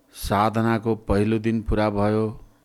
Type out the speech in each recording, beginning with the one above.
साधनाको पहिलो दिन पुरा भयो।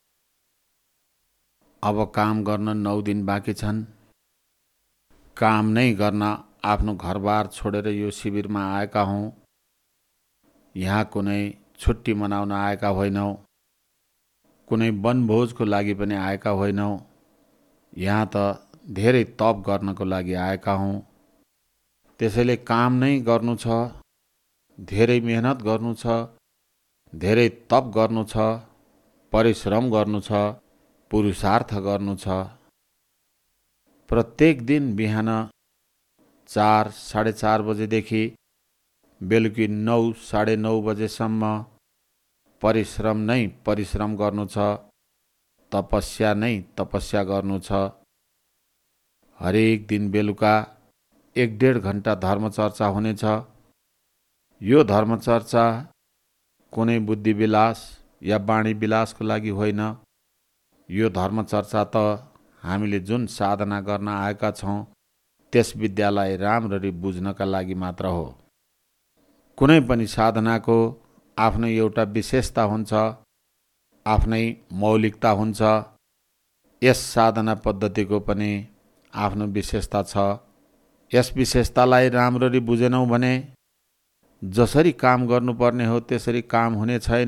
अब काम गर्न 9 दिन बाँकी छन्। काम नै गर्न आफ्नो घरबार छोडेर यो शिविरमा आएका हौँ। यहाँ कुनै छुट्टी मनाउन आएका होइनौँ, कुनै वनभोजको लागि पनि आएका होइनौँ। यहाँ त धेरै तप गर्नको लागि आएका हौँ। त्यसैले काम नै गर्नु छ, धेरै मेहनत गर्नु छ, धेरै तप गर्नु छ, परिश्रम गर्नु छ, पुरुषार्थ गर्नु छ। प्रत्येक दिन बिहान 4, 4:30 बजेदेखि बेलुकी 9, 9:30 बजेसम्म परिश्रम नै परिश्रम गर्नु छ, तपस्या नै तपस्या गर्नु छ। हरेक दिन बेलुका 1-1.5 घण्टा धर्मचर्चा हुनेछ। यो धर्मचर्चा कुनै बुद्धिविलास या वाणी विलासको लागि होइन। यो धर्मचर्चा त हामीले जुन साधना गर्न आएका छौँ त्यस विद्यालाई राम्ररी बुझ्नका लागि मात्र हो। कुनै पनि साधनाको आफ्नै एउटा विशेषता हुन्छ, आफ्नै मौलिकता हुन्छ। यस साधना पद्धतिको पनि आफ्नो विशेषता छ। यस विशेषतालाई राम्ररी बुझेनौँ भने जसरी काम गर्नुपर्ने हो त्यसरी काम हुने छैन।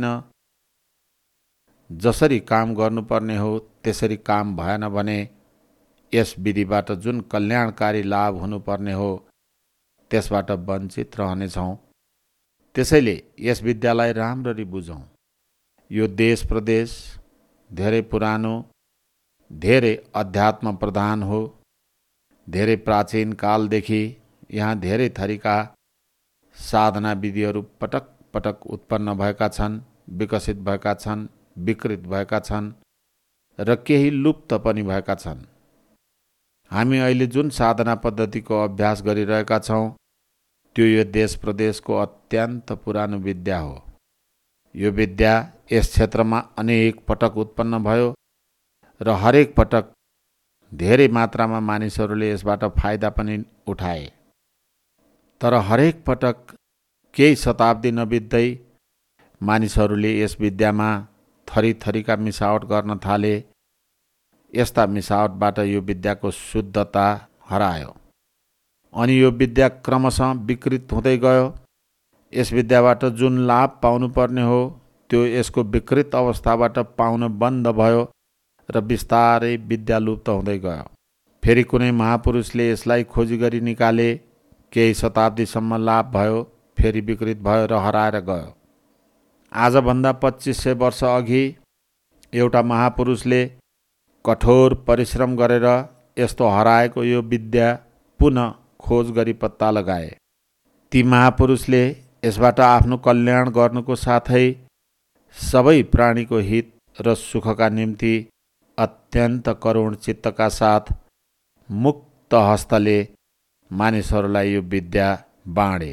जसरी काम गर्नुपर्ने हो त्यसरी काम भएन भने यस विधिबाट जुन कल्याणकारी लाभ हुनुपर्ने हो त्यसबाट वञ्चित रहनेछौँ। त्यसैले यस विद्यालाई राम्ररी बुझौँ। यो देश प्रदेश धेरै पुरानो, धेरै अध्यात्म प्रधान हो। धेरै प्राचीन कालदेखि यहाँ धेरै थरीका साधना विधिहरू पटक पटक उत्पन्न भएका छन्, विकसित भएका छन्, विकृत भएका छन् र केही लुप्त पनि भएका छन्। हामी अहिले जुन साधना पद्धतिको अभ्यास गरिरहेका छौँ त्यो यो देश प्रदेशको अत्यन्त पुरानो विद्या हो। यो विद्या यस क्षेत्रमा अनेक पटक उत्पन्न भयो र हरेक पटक धेरै मात्रामा मानिसहरूले यसबाट फाइदा पनि उठाए। तर हरेक पटक केही शताब्दी नबित्दै मानिसहरूले यस विद्यामा थरीथरीका मिसावट गर्न थाले। यस्ता मिसावटबाट यो विद्याको शुद्धता हरायो अनि यो विद्या क्रमशः विकृत हुँदै गयो। यस विद्याबाट जुन लाभ पाउनुपर्ने हो त्यो यसको विकृत अवस्थाबाट पाउन बन्द भयो र बिस्तारै विद्या लुप्त हुँदै गयो। फेरि कुनै महापुरुषले यसलाई खोजी गरी निकाले, केही शताब्दीसम्म लाभ भयो, फेरि विकृत भयो र हराएर गयो। आजभन्दा 2500 वर्ष अघि एउटा महापुरुषले कठोर परिश्रम गरेर यस्तो हराएको यो विद्या पुनः खोज गरी पत्ता लगाए। ती महापुरुषले यसबाट आफ्नो कल्याण गर्नुको साथै सबै प्राणीको हित र सुखका निम्ति अत्यन्त करुण चित्तका साथ मुक्त हस्तले मानिसहरूलाई यो विद्या बाँडे।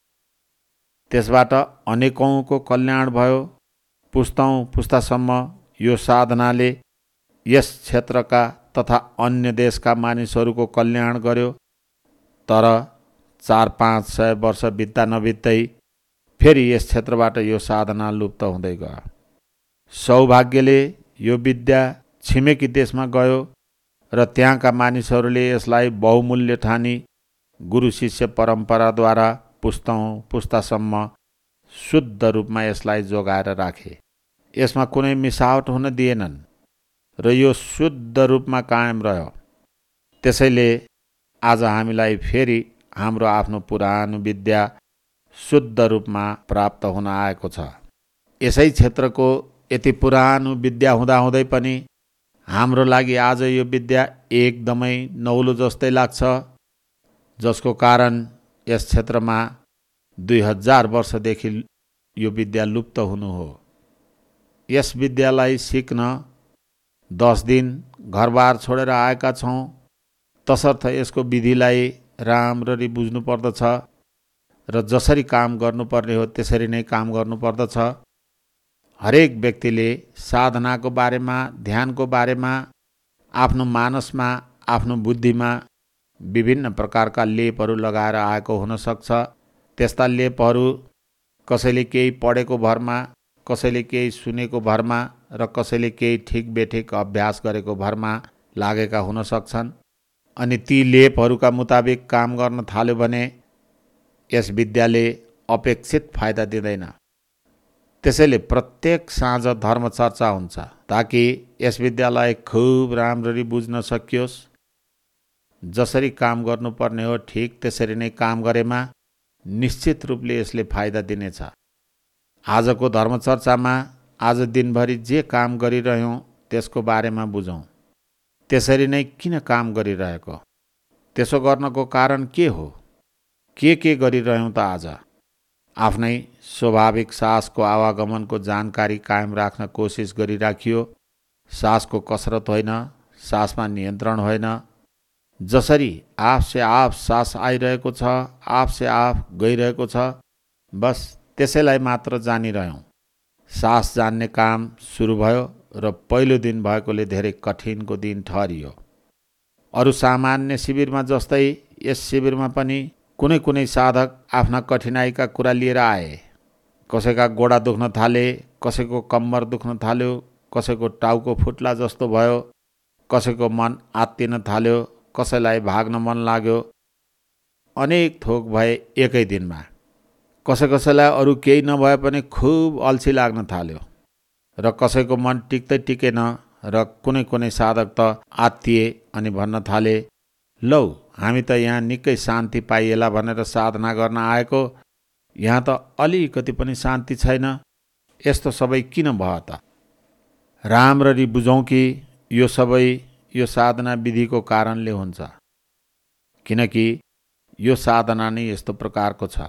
त्यसबाट अनेकौँको कल्याण भयो। पुस्तौँ पुस्तासम्म यो साधनाले यस क्षेत्रका तथा अन्य देशका मानिसहरूको कल्याण गर्यो। तर 400-500 वर्ष बित्दा नबित्दै फेरि यस क्षेत्रबाट यो साधना लुप्त हुँदै गयो। सौभाग्यले यो विद्या छिमेकी देशमा गयो र त्यहाँका मानिसहरूले यसलाई बहुमूल्य ठानी गुरु शिष्य परम्पराद्वारा पुस्तौँ पुस्तासम्म शुद्ध रूपमा यसलाई जोगाएर राखे। यसमा कुनै मिसावट हुन दिएनन् र यो शुद्ध रूपमा कायम रह्यो। त्यसैले आज हामीलाई फेरि हाम्रो आफ्नो पुरानो विद्या शुद्ध रूपमा प्राप्त हुन आएको छ। यसै क्षेत्रको यति पुरानो विद्या हुँदाहुँदै पनि हाम्रो लागि आज यो विद्या एकदमै नौलो जस्तै लाग्छ, जसको कारण यस क्षेत्रमा 2000 वर्षदेखि यो विद्या लुप्त हुनु हो। यस विद्यालाई सिक्न 10 दिन घरबार छोडेर आएका छौँ। तसर्थ यसको विधिलाई राम्ररी बुझ्नु पर्दछ र जसरी काम गर्नुपर्ने हो त्यसरी नै काम गर्नुपर्दछ। हरेक व्यक्तिले साधनाको बारेमा, ध्यानको बारेमा आफ्नो मानसमा, आफ्नो बुद्धिमा विभिन्न प्रकारका लेपहरू लगाएर आएको हुन सक्छ। त्यस्ता लेपहरू कसैले केही पढेको भरमा, कसैले केही सुनेको भरमा र कसैले केही ठिक बेठिक अभ्यास गरेको भरमा लागेका हुन सक्छन्। अनि ती लेपहरूका मुताबिक काम गर्न थाल्यो भने यस विद्याले अपेक्षित फाइदा दिँदैन। त्यसैले प्रत्येक साँझ धर्मचर्चा हुन्छ ताकि यस विद्यालाई खुब राम्ररी बुझ्न सकियोस्। जसरी काम गर्नुपर्ने हो ठिक त्यसरी नै काम गरेमा निश्चित रूपले यसले फाइदा दिनेछ। आजको धर्मचर्चामा आज दिनभरि जे काम गरिरह्यौँ त्यसको बारेमा बुझौँ। त्यसरी नै किन काम गरिरहेको, त्यसो गर्नको कारण के हो, के गरिरह्यौँ त आज। आफ्नै स्वाभाविक सासको आवागमनको जानकारी कायम राख्न कोसिस गरिराखियो। सासको कसरत होइन, सासमा नियन्त्रण होइन। जसरी आफ से आफ सास आइरहेको छ, आफ से आफ गइरहेको छ, बस त्यसैलाई मात्र जानिरह्यौँ। सास जान्ने काम सुरु भयो र पहिलो दिन भएकोले धेरै कठिनको दिन ठहरियो। अरू सामान्य शिविरमा जस्तै यस शिविरमा पनि कुनै कुनै साधक आफ्ना कठिनाइका कुरा लिएर आए। कसैका गोडा दुख्न थाले, कसैको कम्मर दुख्न थाल्यो, कसैको टाउको फुट्ला जस्तो भयो, कसैको मन आत्तिन थाल्यो, कसैलाई भाग्न मन लाग्यो। अनेक थोक भए एकै दिनमा। कसैलाई अरू केही नभए पनि खुब अल्छी लाग्न थाल्यो र कसैको मन टिक्दै टिकेन र कुनै कुनै साधक त आत्तिए अनि भन्न थाले, लौ हामी त यहाँ निकै शान्ति पाइएला भनेर साधना गर्न आएको, यहाँ त अलिकति पनि शान्ति छैन, यस्तो सबै किन भयो त? राम्ररी बुझौँ कि यो सबै यो साधना विधिको कारणले हुन्छ। किनकि यो साधना नै यस्तो प्रकारको छ।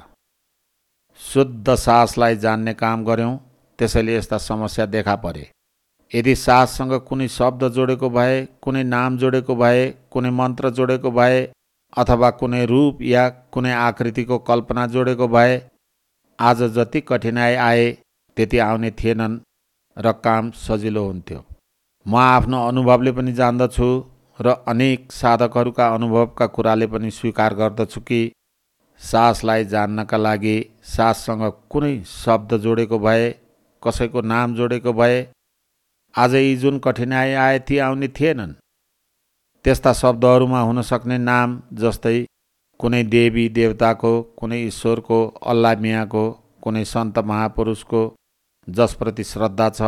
शुद्ध सासलाई जान्ने काम गर्यौँ, त्यसैले यस्ता समस्या देखा परे। यदि साससँग कुनै शब्द जोडेको भए, कुनै नाम जोडेको भए, कुनै मन्त्र जोडेको भए अथवा कुनै रूप या कुनै आकृतिको कल्पना जोडेको भए आज जति कठिनाइ आए त्यति आउने थिएनन् र काम सजिलो हुन्थ्यो। म आफ्नो अनुभवले पनि जान्दछु र अनेक साधकहरूका अनुभवका कुराले पनि स्वीकार गर्दछु कि सासलाई जान्नका लागि साससँग कुनै शब्द जोडेको भए, कसैको नाम जोडेको भए आज यी जुन कठिनाइ आए ती आउने थिएनन्। त्यस्ता शब्दहरूमा हुन सक्ने नाम जस्तै कुनै देवी देवताको, कुनै ईश्वरको, अल्लाह मियाँको, कुनै सन्त महापुरुषको जसप्रति श्रद्धा छ,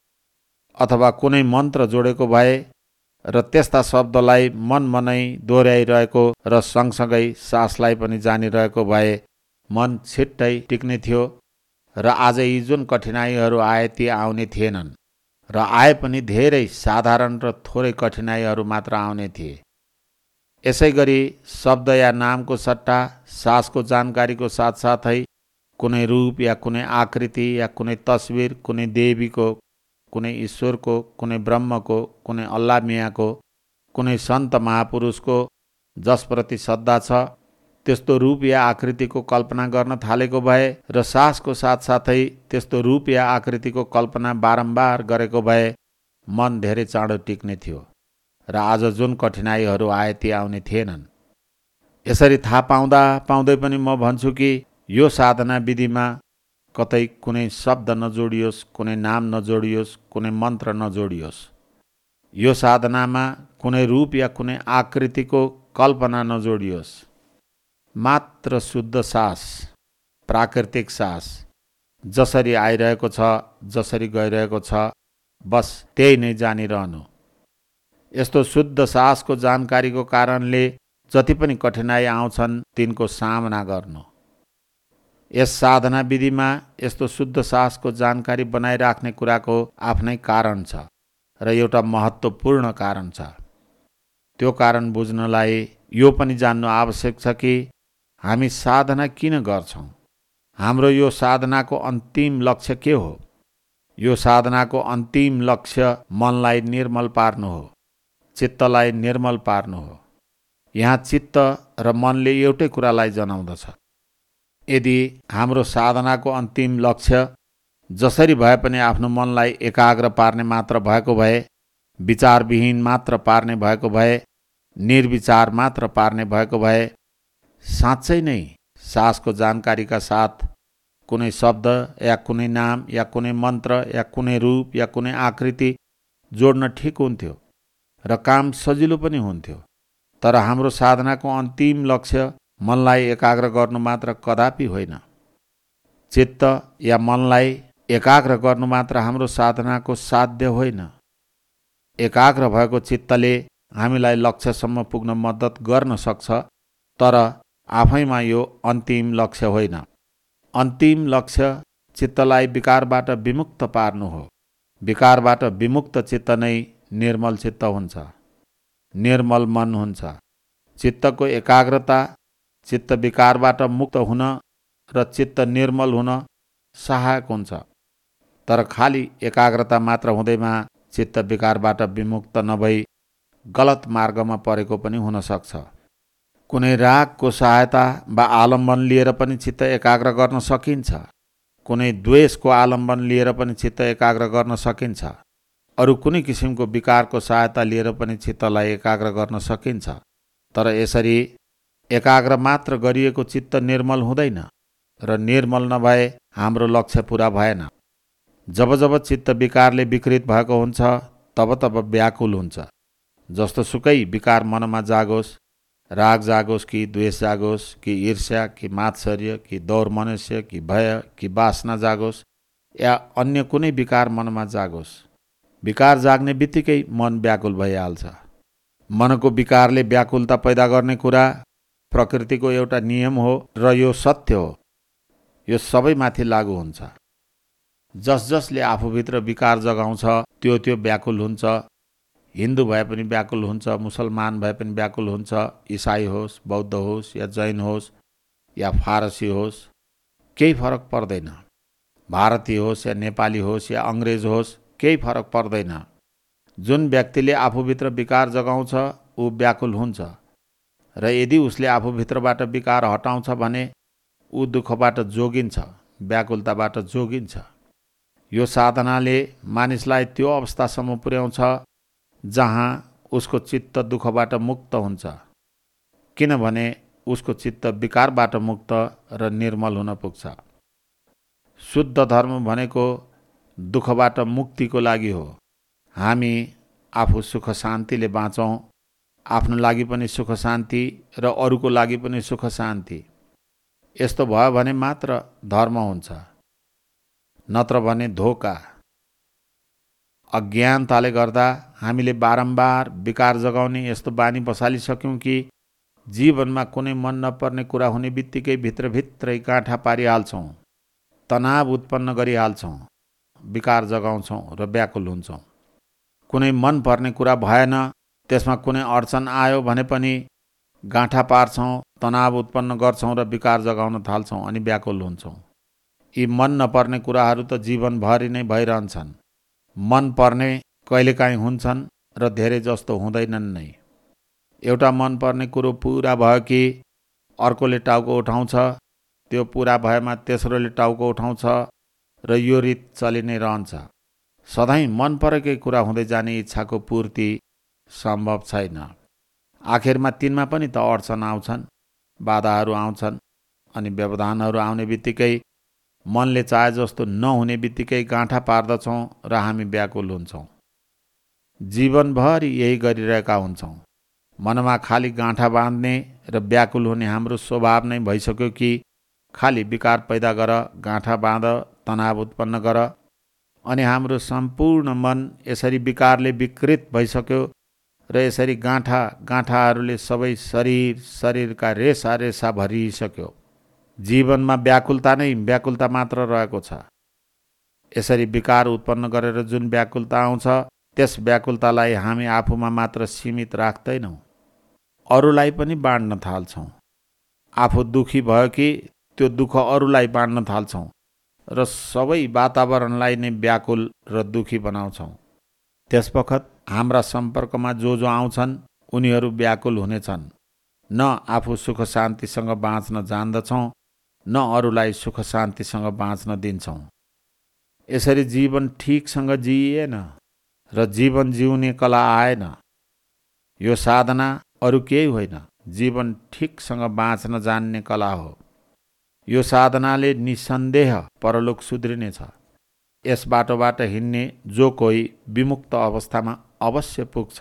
अथवा कुनै मन्त्र जोडेको भए र त्यस्ता शब्दलाई मनमनै दोहोऱ्याइरहेको र सँगसँगै सासलाई पनि जानिरहेको भए मन छिट्टै टिक्ने थियो र आज यी जुन कठिनाइहरू आए ती आउने थिएनन् र आए पनि धेरै साधारण र थोरै कठिनाइहरू मात्र आउने थिए। यसै गरी शब्द या नामको सट्टा सासको जानकारीको साथसाथै कुनै रूप या कुनै आकृति या कुनै तस्बिर, कुनै देवीको, कुनै ईश्वरको, कुनै ब्रह्मको, कुनै अल्लाह मियाँको, कुनै सन्त महापुरुषको जसप्रति श्रद्धा छ त्यस्तो रूप या आकृतिको कल्पना गर्न थालेको भए र सासको साथसाथै त्यस्तो रूप या आकृतिको कल्पना बारम्बार गरेको भए मन धेरै चाँडो टिक्ने थियो र आज जुन कठिनाइहरू आए ती आउने थिएनन्। यसरी थाहा पाउँदा पाउँदै पनि म भन्छु कि यो साधना विधिमा कतै कुनै शब्द नजोडियोस्, कुनै नाम नजोडियोस्, कुनै मन्त्र नजोडियोस्। यो साधनामा कुनै रूप या कुनै आकृतिको कल्पना नजोडियोस्। मात्र शुद्ध सास, प्राकृतिक सास जसरी आइरहेको छ, जसरी गइरहेको छ, बस त्यही नै जानिरहनु। यस्तो शुद्ध सासको जानकारीको कारणले जति पनि कठिनाइ आउँछन् तिनको सामना गर्नु। यस साधना विधिमा यस्तो शुद्ध सासको जानकारी बनाइराख्ने कुराको आफ्नै कारण छ र एउटा महत्त्वपूर्ण कारण छ। त्यो कारण बुझ्नलाई यो पनि जान्नु आवश्यक छ कि हामी साधना किन गर्छौँ। हाम्रो यो साधनाको अन्तिम लक्ष्य के हो? यो साधनाको अन्तिम लक्ष्य मनलाई निर्मल पार्नु हो, चित्तलाई निर्मल पार्नु हो। यहाँ चित्त र मनले एउटै कुरालाई जनाउँदछ। यदि हाम्रो साधनाको अन्तिम लक्ष्य जसरी भए पनि आफ्नो मनलाई एकाग्र पार्ने मात्र भएको भए, विचारविहीन मात्र पार्ने भएको भए, निर्विचार मात्र पार्ने भएको भए, साँच्चै नै सासको जानकारीका साथ कुनै शब्द या कुनै नाम या कुनै मन्त्र या कुनै रूप या कुनै आकृति जोड्न ठिक हुन्थ्यो र काम सजिलो पनि हुन्थ्यो। तर हाम्रो साधनाको अन्तिम लक्ष्य मनलाई एकाग्र गर्नु मात्र कदापि होइन। चित्त या मनलाई एकाग्र गर्नु मात्र हाम्रो साधनाको साध्य होइन। एकाग्र भएको चित्तले हामीलाई लक्ष्यसम्म पुग्न मद्दत गर्न सक्छ, तर आफैमा यो अन्तिम लक्ष्य होइन। अन्तिम लक्ष्य चित्तलाई विकारबाट विमुक्त पार्नु हो। विकारबाट विमुक्त चित्त नै निर्मल चित्त हुन्छ, निर्मल मन हुन्छ। चित्तको एकाग्रता चित्त विकारबाट मुक्त हुन र चित्त निर्मल हुन सहायक हुन्छ। तर खाली एकाग्रता मात्र हुँदैमा चित्त विकारबाट विमुक्त नभई गलत मार्गमा परेको पनि हुन सक्छ। कुनै रागको सहायता वा आलम्बन लिएर पनि चित्त एकाग्र गर्न सकिन्छ। कुनै द्वेषको आलम्बन लिएर पनि चित्त एकाग्र गर्न सकिन्छ। अरू कुनै किसिमको विकारको सहायता लिएर पनि चित्तलाई एकाग्र गर्न सकिन्छ। तर यसरी एकाग्र मात्र गरिएको चित्त निर्मल हुँदैन र निर्मल नभए हाम्रो लक्ष्य पुरा भएन। जब जब चित्त विकारले विकृत भएको हुन्छ तब तब व्याकुल हुन्छ। जस्तो सुकै विकार मनमा जागोस्, राग जागोस् कि द्वेष जागोस् कि ईर्ष्या कि मात्सर्य कि दौर्मनस्य कि भय कि वासना जागोस् या अन्य कुनै विकार मनमा जागोस्, विकार जाग्ने बित्तिकै मन व्याकुल भइहाल्छ। मनको विकारले व्याकुलता पैदा गर्ने कुरा प्रकृतिको एउटा नियम हो र यो सत्य हो। यो सबैमाथि लागू हुन्छ। जसले आफूभित्र विकार जगाउँछ त्यो व्याकुल हुन्छ। हिन्दू भए पनि व्याकुल हुन्छ, मुसलमान भए पनि व्याकुल हुन्छ, इसाई होस्, बौद्ध होस् या जैन होस् या फारसी होस्, केही फरक पर्दैन। भारतीय होस् या नेपाली होस् या अङ्ग्रेज होस्, केही फरक पर्दैन। जुन व्यक्तिले आफूभित्र विकार जगाउँछ ऊ व्याकुल हुन्छ र यदि उसले आफूभित्रबाट विकार हटाउँछ भने ऊ दुःखबाट जोगिन्छ, व्याकुलताबाट जोगिन्छ। यो साधनाले मानिसलाई त्यो अवस्थासम्म पुर्याउँछ जहाँ उसको चित्त दुःखबाट मुक्त हुन्छ, किनभने उसको चित्त विकारबाट मुक्त र निर्मल हुन पुग्छ। शुद्ध धर्म भनेको दुःखबाट मुक्तिको लागि हो। हामी आफू सुख शान्तिले बाँचौँ, आफ्नो लागि पनि सुख शान्ति र अरूको लागि पनि सुख शान्ति। यस्तो भयो भने मात्र धर्म हुन्छ, नत्र भने धोका। अज्ञानताले गर्दा हामीले बारम्बार विकार जगाउने यस्तो बानी बसालिसक्यौँ कि जीवनमा कुनै मन नपर्ने कुरा हुने बित्तिकै भित्रभित्रै गाँठा पारिहाल्छौँ, तनाव उत्पन्न गरिहाल्छौँ, विकार जगाउँछौँ र व्याकुल हुन्छौँ। कुनै मन पर्ने कुरा भएन, त्यसमा कुनै अडचन आयो भने पनि गाँठा पार्छौँ, तनाव उत्पन्न गर्छौँ र विकार जगाउन थाल्छौँ अनि व्याकुल हुन्छौँ। यी मन नपर्ने कुराहरू त जीवनभरि नै भइरहन्छन्। मन पर्ने कहिलेकाहीँ हुन्छन् र धेरै जस्तो हुँदैनन् नै। एउटा मन पर्ने कुरो पुरा भयो कि अर्कोले टाउको उठाउँछ, त्यो पुरा भएमा तेस्रोले टाउको उठाउँछ र यो रीत चलि नै रहन्छ। सधैँ मन परेकै कुरा हुँदै जाने इच्छाको पूर्ति सम्भव छैन। आखिरमा तिनमा पनि त अडचन आउँछन्, बाधाहरू आउँछन् अनि व्यवधानहरू आउने बित्तिकै मनले चाहे जस्तो नहुने बित्तिकै गाँठा पार्दछौँ र हामी व्याकुल हुन्छौँ। जीवनभरि यही गरिरहेका हुन्छौँ। मनमा खाली गाँठा बाँध्ने र व्याकुल हुने हाम्रो स्वभाव नै भइसक्यो कि खाली विकार पैदा गर, गाँठा बाँध, तनाव उत्पन्न गर अनि हाम्रो सम्पूर्ण मन यसरी विकारले विकृत भइसक्यो र यसरी गाँठाहरूले सबै शरीरका रेसा रेसा भरिसक्यो। जीवनमा व्याकुलता नै व्याकुलता मात्र रहेको छ। यसरी विकार उत्पन्न गरेर जुन व्याकुलता आउँछ त्यस व्याकुलतालाई हामी आफूमा मात्र सीमित राख्दैनौँ, अरूलाई पनि बाँड्न थाल्छौँ। आफू दुखी भयो कि त्यो दुःख अरूलाई बाँड्न थाल्छौँ र सबै वातावरणलाई नै व्याकुल र दुखी बनाउँछौँ। त्यसबखत हाम्रा सम्पर्कमा जो आउँछन् उनीहरू व्याकुल हुनेछन्। न आफू सुख शान्तिसँग बाँच्न जान्दछौँ, न अरूलाई सुख शान्तिसँग बाँच्न दिन्छौँ। यसरी जीवन ठिकसँग जिइएन र जीवन जिउने कला आएन। यो साधना अरू केही होइन, जीवन ठिकसँग बाँच्न जान्ने कला हो। यो साधनाले निसन्देह परलोक सुध्रिनेछ। यस बाटोबाट हिँड्ने जो कोही विमुक्त अवस्थामा अवश्य पुग्छ।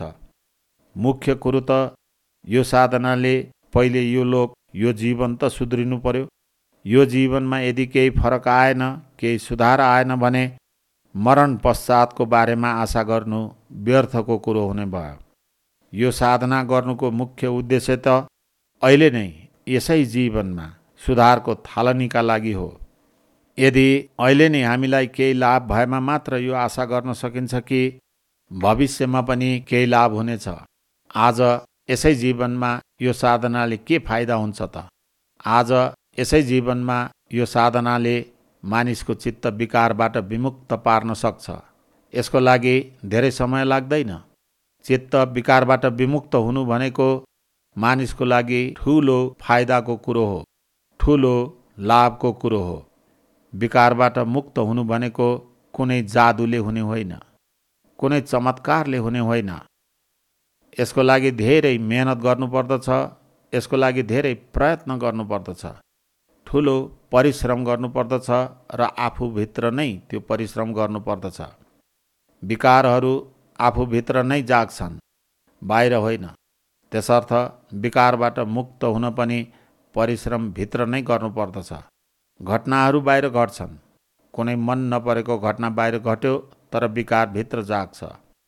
मुख्य कुरो त यो साधनाले पहिले यो लोक यो जीवन त सुध्रिनु पर्यो। यो जीवनमा यदि केही फरक आएन, केही सुधार आएन भने मरण पश्चातको बारेमा आशा गर्नु व्यर्थको कुरो हुने भयो। यो साधना गर्नुको मुख्य उद्देश्य त अहिले नै यसै जीवनमा सुधारको थालनीका लागि हो। यदि अहिले नै हामीलाई केही लाभ भएमा मात्र यो आशा गर्न सकिन्छ कि भविष्यमा पनि केही लाभ हुनेछ। आज यसै जीवनमा यो साधनाले के फाइदा हुन्छ त? आज यसै जीवनमा यो साधनाले मानिसको चित्त विकारबाट विमुक्त पार्न सक्छ। यसको लागि धेरै समय लाग्दैन। चित्त विकारबाट विमुक्त हुनु भनेको मानिसको लागि ठुलो फाइदाको कुरो हो, ठुलो लाभको कुरो हो। विकारबाट मुक्त हुनु भनेको कुनै जादुले हुने होइन, कुनै चमत्कारले हुने होइन। यसको लागि धेरै मेहनत गर्नुपर्दछ, यसको लागि धेरै प्रयत्न गर्नुपर्दछ, ठुलो परिश्रम गर्नुपर्दछ र आफूभित्र नै त्यो परिश्रम गर्नुपर्दछ। विकारहरू आफूभित्र नै जाग्छन्, बाहिर होइन। त्यसर्थ विकारबाट मुक्त हुन पनि परिश्रम भित्र नै गर्नुपर्दछ। घटनाहरू बाहिर घट्छन्, कुनै मन नपरेको घटना बाहिर घट्यो तर विकार भित्र जाग्छ।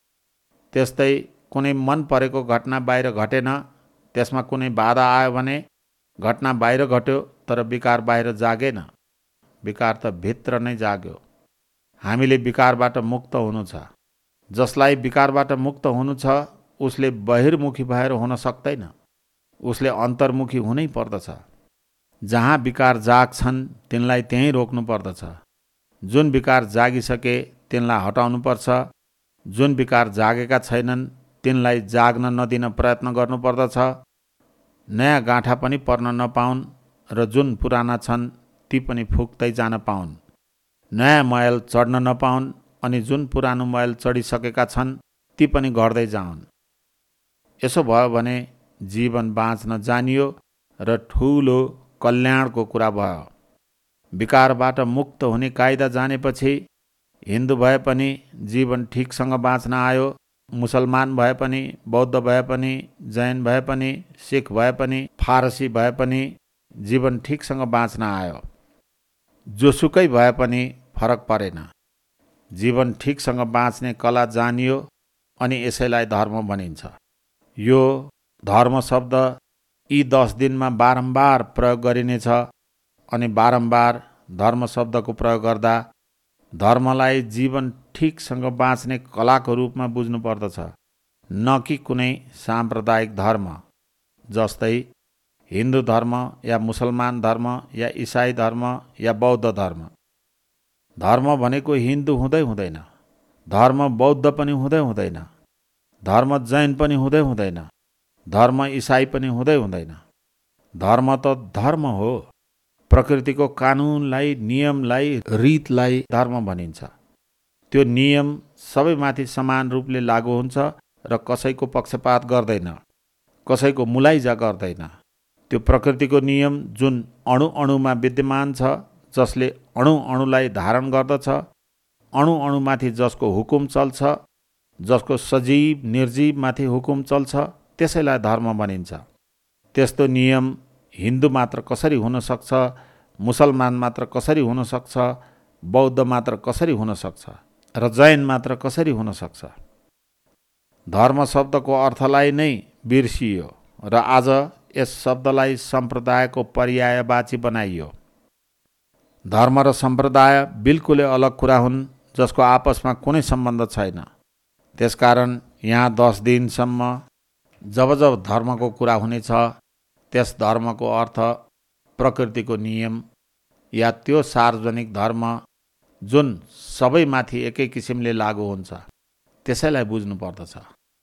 त्यस्तै कुनै मन परेको घटना बाहिर घटेन, त्यसमा कुनै बाधा आयो भने घटना बाहिर घट्यो तर विकार बाहिर जागेन। विकार त भित्र नै जाग्यो। हामीले विकारबाट मुक्त हुनु छ। जसलाई विकारबाट मुक्त हुनु छ उसले बहिर्मुखी भएर हुन सक्दैन, उसले अन्तर्मुखी हुनै पर्दछ। जहाँ विकार जाग्छन् तिनलाई त्यहीँ रोक्नु पर्दछ। जुन विकार जागिसके तिनलाई हटाउनु पर्छ। जुन विकार जागेका छैनन् तिनलाई जाग्न नदिन प्रयत्न गर्नुपर्दछ। नयाँ गाँठा पनि पर्न नपाउन् र जुन पुराना छन् ती पनि फुक्दै जान पाउन्। नयाँ मैल चढ्न नपाउन् अनि जुन पुरानो मैल चढिसकेका छन् ती पनि घट्दै जाउन्। यसो भयो भने जीवन बाँच्न जानियो र ठुलो कल्याणको कुरा भयो। विकारबाट मुक्त हुने कायदा जानेपछि हिन्दू भए पनि जीवन ठिकसँग बाँच्न आयो, मुसलमान भए पनि, बौद्ध भए पनि, जैन भए पनि, सिख भए पनि, फारसी भए पनि जीवन ठिकसँग बाँच्न आयो। जोसुकै भए पनि फरक परेन। जीवन ठिकसँग बाँच्ने कला जानियो अनि यसैलाई धर्म भनिन्छ। यो धर्म शब्द यी 10 दिनमा बारम्बार प्रयोग गरिनेछ अनि बारम्बार धर्म शब्दको प्रयोग गर्दा धर्मलाई जीवन ठिकसँग बाँच्ने कलाको रूपमा बुझ्नु पर्दछ, न कि कुनै साम्प्रदायिक धर्म जस्तै हिन्दू धर्म या मुसलमान धर्म या इसाई धर्म या बौद्ध धर्म। धर्म भनेको हिन्दू हुँदै हुँदैन, धर्म बौद्ध पनि हुँदै हुँदैन, धर्म जैन पनि हुँदै हुँदैन, धर्म इसाई पनि हुँदै हुँदैन। धर्म त धर्म हो। प्रकृतिको कानुनलाई, नियमलाई, रीतलाई धर्म भनिन्छ। त्यो नियम सबैमाथि समान रूपले लागू हुन्छ र कसैको पक्षपात गर्दैन, कसैको मुलाइजा गर्दैन। त्यो प्रकृतिको नियम जुन अणु अणुमा विद्यमान छ, जसले अणु अणुलाई धारण गर्दछ, अणु अणुमाथि जसको हुकुम चल्छ, जसको सजीव निर्जीवमाथि हुकुम चल्छ, त्यसैलाई धर्म भनिन्छ। त्यस्तो नियम हिन्दू मात्र कसरी हुन सक्छ, मुसलमान मात्र कसरी हुन सक्छ, बौद्ध मात्र कसरी हुन सक्छ र जैन मात्र कसरी हुन सक्छ? धर्म शब्दको अर्थलाई नै बिर्सियो र आज यस शब्दलाई सम्प्रदायको पर्यायवाची बनाइयो। धर्म र सम्प्रदाय बिल्कुलै अलग कुरा हुन् जसको आपसमा कुनै सम्बन्ध छैन। त्यसकारण यहाँ 10 दिनसम्म जब जब धर्मको कुरा हुनेछ त्यस धर्मको अर्थ प्रकृतिको नियम या त्यो सार्वजनिक धर्म जुन सबैमाथि एकै किसिमले लागू हुन्छ त्यसैलाई बुझ्नु पर्दछ।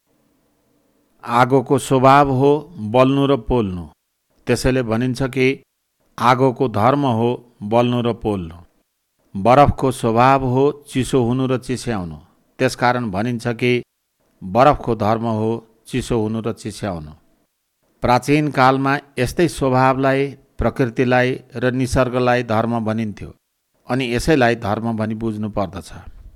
आगोको स्वभाव हो बल्नु र पोल्नु। त्यसैले भनिन्छ कि आगोको धर्म हो बल्नु र पोल्नु। बरफको स्वभाव हो चिसो हुनु र चिस्याउनु। त्यसकारण भनिन्छ कि बरफको धर्म हो चिसो हुनु र चिस्याउनु। प्राचीन कालमा यस्तै स्वभावलाई प्रकृतिलाई र निसर्गलाई धर्म भनिन्थ्यो अनि यसैलाई धर्म भनी बुझ्नु पर्दछ।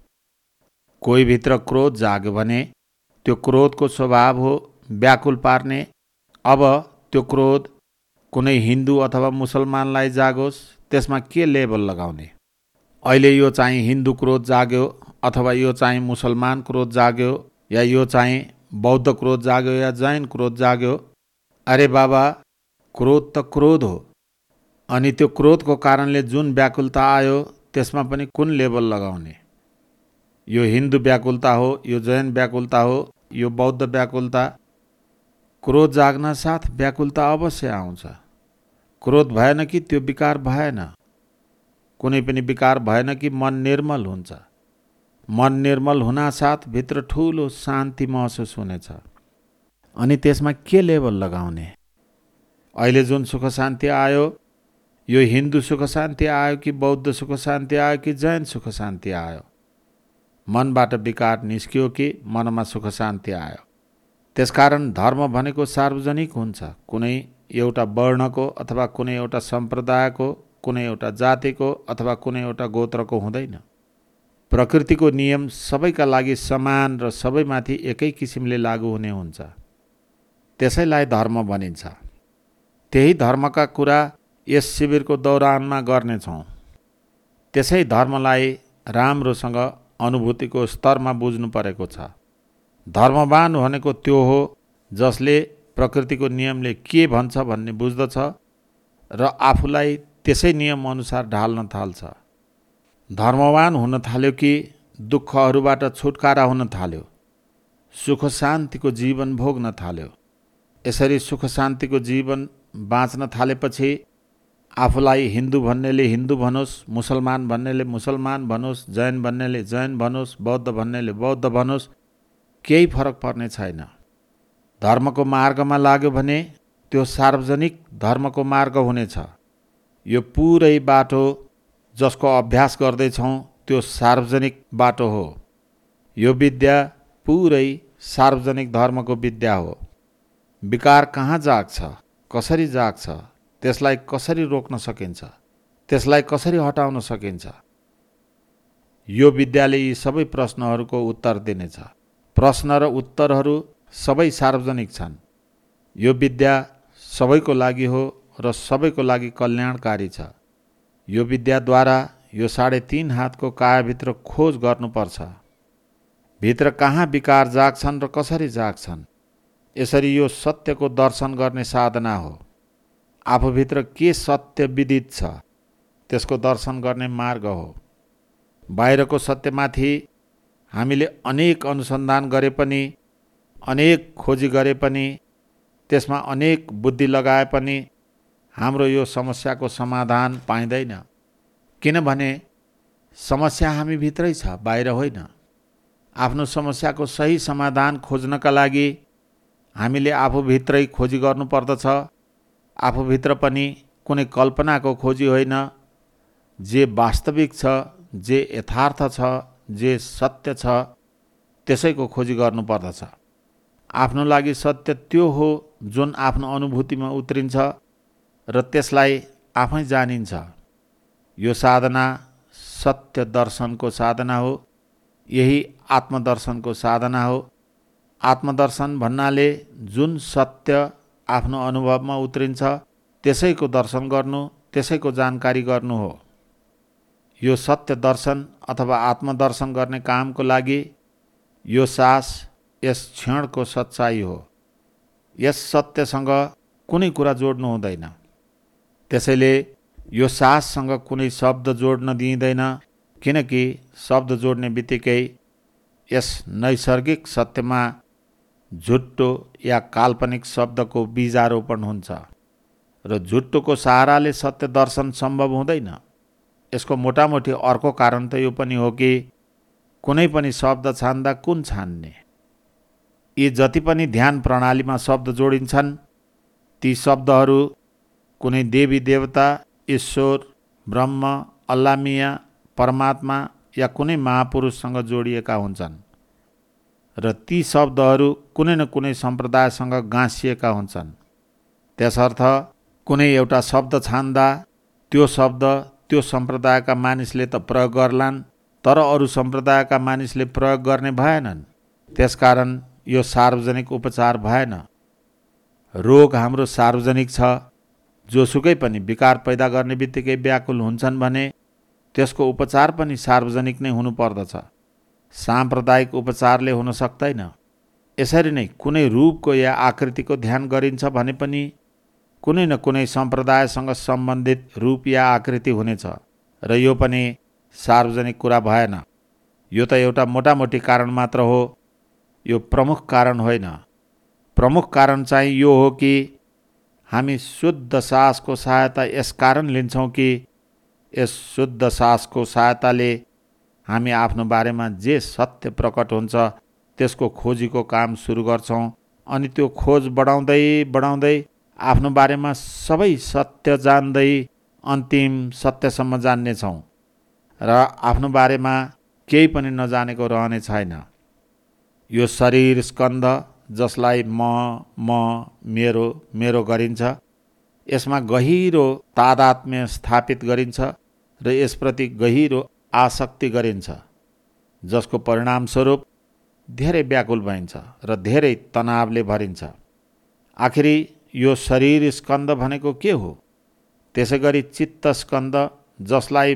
कोही भित्र क्रोध जाग्यो भने त्यो क्रोधको स्वभाव हो व्याकुल पार्ने। अब त्यो क्रोध कुनै हिन्दू अथवा मुसलमानलाई जागोस्, त्यसमा के लेबल लगाउने? अहिले यो चाहिँ हिन्दू क्रोध जाग्यो अथवा यो चाहिँ मुसलमान क्रोध जाग्यो या यो चाहिँ बौद्ध क्रोध जाग्यो या जैन क्रोध जाग्यो। अरे बाबा, क्रोध त क्रोध हो। अनि त्यो क्रोधको कारणले जुन व्याकुलता आयो त्यसमा पनि कुन लेबल लगाउने? यो हिन्दू व्याकुलता हो, यो जैन व्याकुलता हो, यो बौद्ध व्याकुलता। क्रोध जाग्न साथ व्याकुलता अवश्य आउँछ। क्रोध भएन कि त्यो विकार भएन। कुनै पनि विकार भएन कि मन निर्मल हुन्छ। मन निर्मल हुनासाथ भित्र ठुलो शान्ति महसुस हुनेछ। अनि त्यसमा के लेबल लगाउने? अहिले जुन सुख शान्ति आयो, यो हिन्दू सुख शान्ति आयो कि बौद्ध सुख शान्ति आयो कि जैन सुख शान्ति आयो? मनबाट विकार निस्कियो कि मनमा सुख शान्ति आयो? त्यसकारण धर्म भनेको सार्वजनिक हुन्छ। कुनै एउटा वर्णको अथवा कुनै एउटा सम्प्रदायको, कुनै एउटा जातिको अथवा कुनै एउटा गोत्रको हुँदैन। प्रकृतिको नियम सबैका लागि समान र सबैमाथि एकै किसिमले लागू हुने हुन्छ। त्यसैलाई धर्म भनिन्छ। त्यही धर्मका कुरा यस शिविरको दौरानमा गर्नेछौँ। त्यसै धर्मलाई राम्रोसँग अनुभूतिको स्तरमा बुझ्नु परेको छ। धर्मवान भनेको त्यो हो जसले प्रकृतिको नियमले के भन्छ भन्ने बुझ्दछ र आफूलाई त्यसै नियम अनुसार ढाल्न थाल्छ। धर्मवान हुन थाल्यो कि दुःखहरूबाट छुटकारा हुन थाल्यो, सुख शान्तिको जीवन भोग्न थाल्यो। यसरी सुख शान्तिको जीवन बाँच्न थालेपछि आफूलाई हिन्दू भन्नेले हिन्दू भनोस्, मुसलमान भन्नेले मुसलमान भनोस्, जैन भन्नेले जैन भनोस्, बौद्ध भन्नेले बौद्ध भनोस्, केही फरक पर्ने छैन। धर्मको मार्गमा लाग्यो भने त्यो सार्वजनिक धर्मको मार्ग हुनेछ। यो पुरै बाटो जसको अभ्यास गर्दैछौँ त्यो सार्वजनिक बाटो हो। यो विद्या पुरै सार्वजनिक धर्मको विद्या हो। विकार कहाँ जाग्छ, कसरी जाग्छ, त्यसलाई कसरी रोक्न सकिन्छ, त्यसलाई कसरी हटाउन सकिन्छ, यो विद्याले यी सबै प्रश्नहरूको उत्तर दिनेछ। प्रश्न र उत्तरहरू सबै सार्वजनिक छन्। यो विद्या सबैको लागि हो र सबैको लागि कल्याणकारी छ। यो विद्याद्वारा यो 3.5 हातको कायाभित्र खोज गर्नुपर्छ। भित्र कहाँ विकार जाग्छन् र कसरी जाग्छन्। यसरी यो सत्यको दर्शन गर्ने साधना हो। आफूभित्र के सत्य विदित छ त्यसको दर्शन गर्ने मार्ग हो। बाहिरको सत्यमाथि हामीले अनेक अनुसन्धान गरे पनि, अनेक खोजी गरे पनि, त्यसमा अनेक बुद्धि लगाए पनि हाम्रो यो समस्याको समाधान पाइँदैन। किनभने समस्या हामी भित्रै छ, बाहिर होइन। आफ्नो समस्याको सही समाधान खोज्नका लागि हामीले आफूभित्रै खोजी गर्नुपर्दछ। आफूभित्र पनि कुनै कल्पनाको खोजी होइन, जे वास्तविक छ, जे यथार्थ छ, जे सत्य छ, त्यसैको खोजी गर्नुपर्दछ। आफ्नो लागि सत्य त्यो हो जुन आफ्नो अनुभूतिमा उत्रिन्छ र त्यसलाई आफै जानिन्छ। यो साधना सत्य दर्शनको साधना हो। यही आत्मदर्शनको साधना हो। आत्मदर्शन भन्नाले जुन सत्य आफ्नो अनुभवमा उत्रिन्छ त्यसैको दर्शन गर्नु, त्यसैको जानकारी गर्नु हो। यो सत्य दर्शन अथवा आत्मदर्शन गर्ने कामको लागि यो सास यस क्षणको सच्चाइ हो। यस सत्यसँग कुनै कुरा जोड्नु हुँदैन। त्यसैले यो साससँग कुनै शब्द जोड्न दिइँदैन, किनकि शब्द जोड्ने बित्तिकै यस नैसर्गिक सत्यमा झुट्टो या काल्पनिक शब्दको बीजारोपण हुन्छ र झुट्टोको सहाराले सत्य दर्शन सम्भव हुँदैन। यसको मोटामोटी अर्को कारण त यो पनि हो कि कुनै पनि शब्द छान्दा कुन छान्ने? यी जति पनि ध्यान प्रणालीमा शब्द जोडिन्छन् ती शब्दहरू कुनै देवी देवता, ईश्वर, ब्रह्म, अल्लाह मियाँ, परमात्मा या कुनै महापुरुषसँग जोडिएका हुन्छन् र ती शब्दहरू कुनै न कुनै सम्प्रदायसँग गाँसिएका हुन्छन्। त्यसर्थ कुनै एउटा शब्द छान्दा त्यो शब्द त्यो सम्प्रदायका मानिसले त प्रयोग गर्लान्, तर अरू सम्प्रदायका मानिसले प्रयोग गर्ने भएनन्। त्यसकारण यो सार्वजनिक उपचार भएन। रोग हाम्रो सार्वजनिक छ। जोसुकै पनि विकार पैदा गर्ने बित्तिकै व्याकुल हुन्छन् भने त्यसको उपचार पनि सार्वजनिक नै हुनुपर्दछ, साम्प्रदायिक उपचारले हुन सक्दैन। यसरी नै कुनै रूपको या आकृतिको ध्यान गरिन्छ भने पनि कुनै न कुनै सम्प्रदायसँग सम्बन्धित रूप या आकृति हुनेछ र यो पनि सार्वजनिक कुरा भएन। यो त एउटा मोटामोटी कारण मात्र हो, यो प्रमुख कारण होइन। प्रमुख कारण चाहिँ यो हो कि हामी शुद्ध साहसको सहायता यस कारण लिन्छौँ कि यस शुद्ध साहसको सहायताले हामी आफ्नो बारेमा जे सत्य प्रकट हुन्छ त्यसको खोजीको काम सुरु गर्छौँ, अनि त्यो खोज बढाउँदै बढाउँदै आफ्नो बारेमा सबै सत्य जान्दै अन्तिम सत्यसम्म जान्नेछौँ र आफ्नो बारेमा केही पनि नजानेको रहने छैन। यो शरीर स्कन्ध जसलाई मेरो मेरो गरिन्छ, यसमा गहिरो तादात्म्य स्थापित गरिन्छ र यसप्रति गहिरो आसक्ति गरिन्छ, जसको परिणामस्वरूप धेरै व्याकुल भइन्छ र धेरै तनावले भरिन्छ। आखिरी यो शरीर स्कन्द भनेको के हो? त्यसै गरी चित्त स्कन्द जसलाई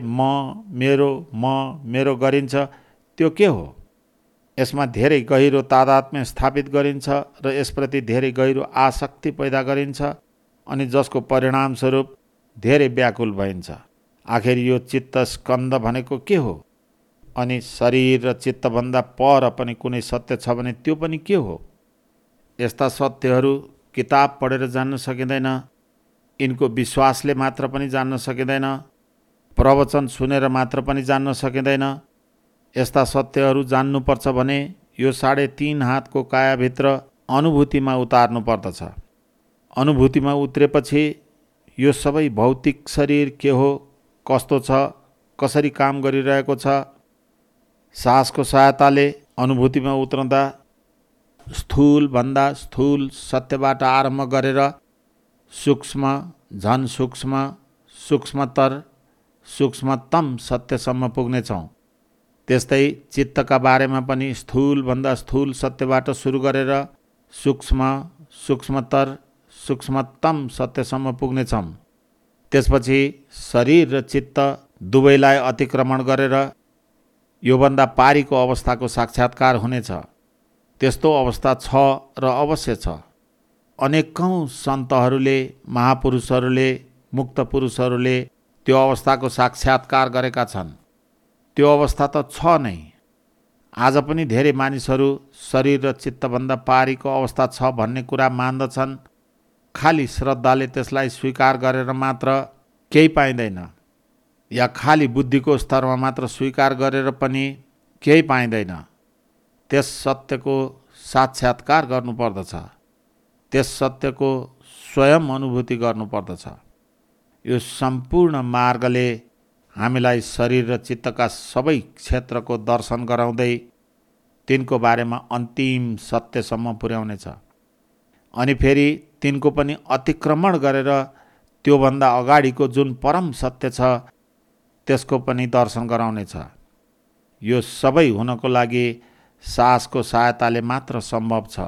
मेरो गरिन्छ, त्यो के हो? यसमा धेरै गहिरो तादात्म्य स्थापित गरिन्छ र यसप्रति धेरै गहिरो आसक्ति पैदा गरिन्छ अनि जसको परिणामस्वरूप धेरै व्याकुल भइन्छ। आखिर यो चित्त स्कन्द भनेको के हो? अनि शरीर र चित्तभन्दा पर पनि कुनै सत्य छ भने त्यो पनि के हो? यस्ता सत्यहरू किताब पढेर जान्न सकिँदैन, यिनको विश्वासले मात्र पनि जान्न सकिँदैन, प्रवचन सुनेर मात्र पनि जान्न सकिँदैन। यस्ता सत्यहरू जान्नुपर्छ भने यो 3.5 हातको कायाभित्र अनुभूतिमा उतार्नु पर्दछ। अनुभूतिमा उत्रेपछि यो सबै भौतिक शरीर के हो, कस्तो छ, कसरी काम गरिरहेको छ, साहसको सहायताले अनुभूतिमा उत्रँदा स्थूलभन्दा स्थूल सत्यबाट आरम्भ गरेर सूक्ष्म, झन सूक्ष्म, सूक्ष्मतर, सूक्ष्मतम सत्यसम्म पुग्नेछौँ। त्यस्तै चित्तका बारेमा पनि स्थूलभन्दा स्थूल सत्यबाट सुरु गरेर सूक्ष्म, सूक्ष्मतर, सूक्ष्मतम सत्यसम्म पुग्नेछौँ। त्यसपछि शरीर र चित्त दुवैलाई अतिक्रमण गरेर योभन्दा पारीको अवस्थाको साक्षात्कार हुनेछ। त्यस्तो अवस्था छ र अवश्य छ। अनेकौँ सन्तहरूले, महापुरुषहरूले, मुक्त पुरुषहरूले त्यो अवस्थाको साक्षात्कार गरेका छन्। त्यो अवस्था त छ नै। आज पनि धेरै मानिसहरू शरीर र चित्तभन्दा पारीको अवस्था छ भन्ने कुरा मान्दछन्। खाली श्रद्धाले त्यसलाई स्वीकार गरेर मात्र केही पाइँदैन, या खाली बुद्धिको स्तरमा मात्र स्वीकार गरेर पनि केही पाइँदैन। त्यस सत्यको साक्षात्कार गर्नुपर्दछ, त्यस सत्यको स्वयं अनुभूति गर्नुपर्दछ। यो सम्पूर्ण मार्गले हामीलाई शरीर र चित्तका सबै क्षेत्रको दर्शन गराउँदै तिनको बारेमा अन्तिम सत्यसम्म पुर्याउनेछ। अनि फेरि तिनको पनि अतिक्रमण गरेर त्योभन्दा अगाडिको जुन परम सत्य छ त्यसको पनि दर्शन गराउनेछ। यो सबै हुनको लागि साहसको सहायताले मात्र सम्भव छ।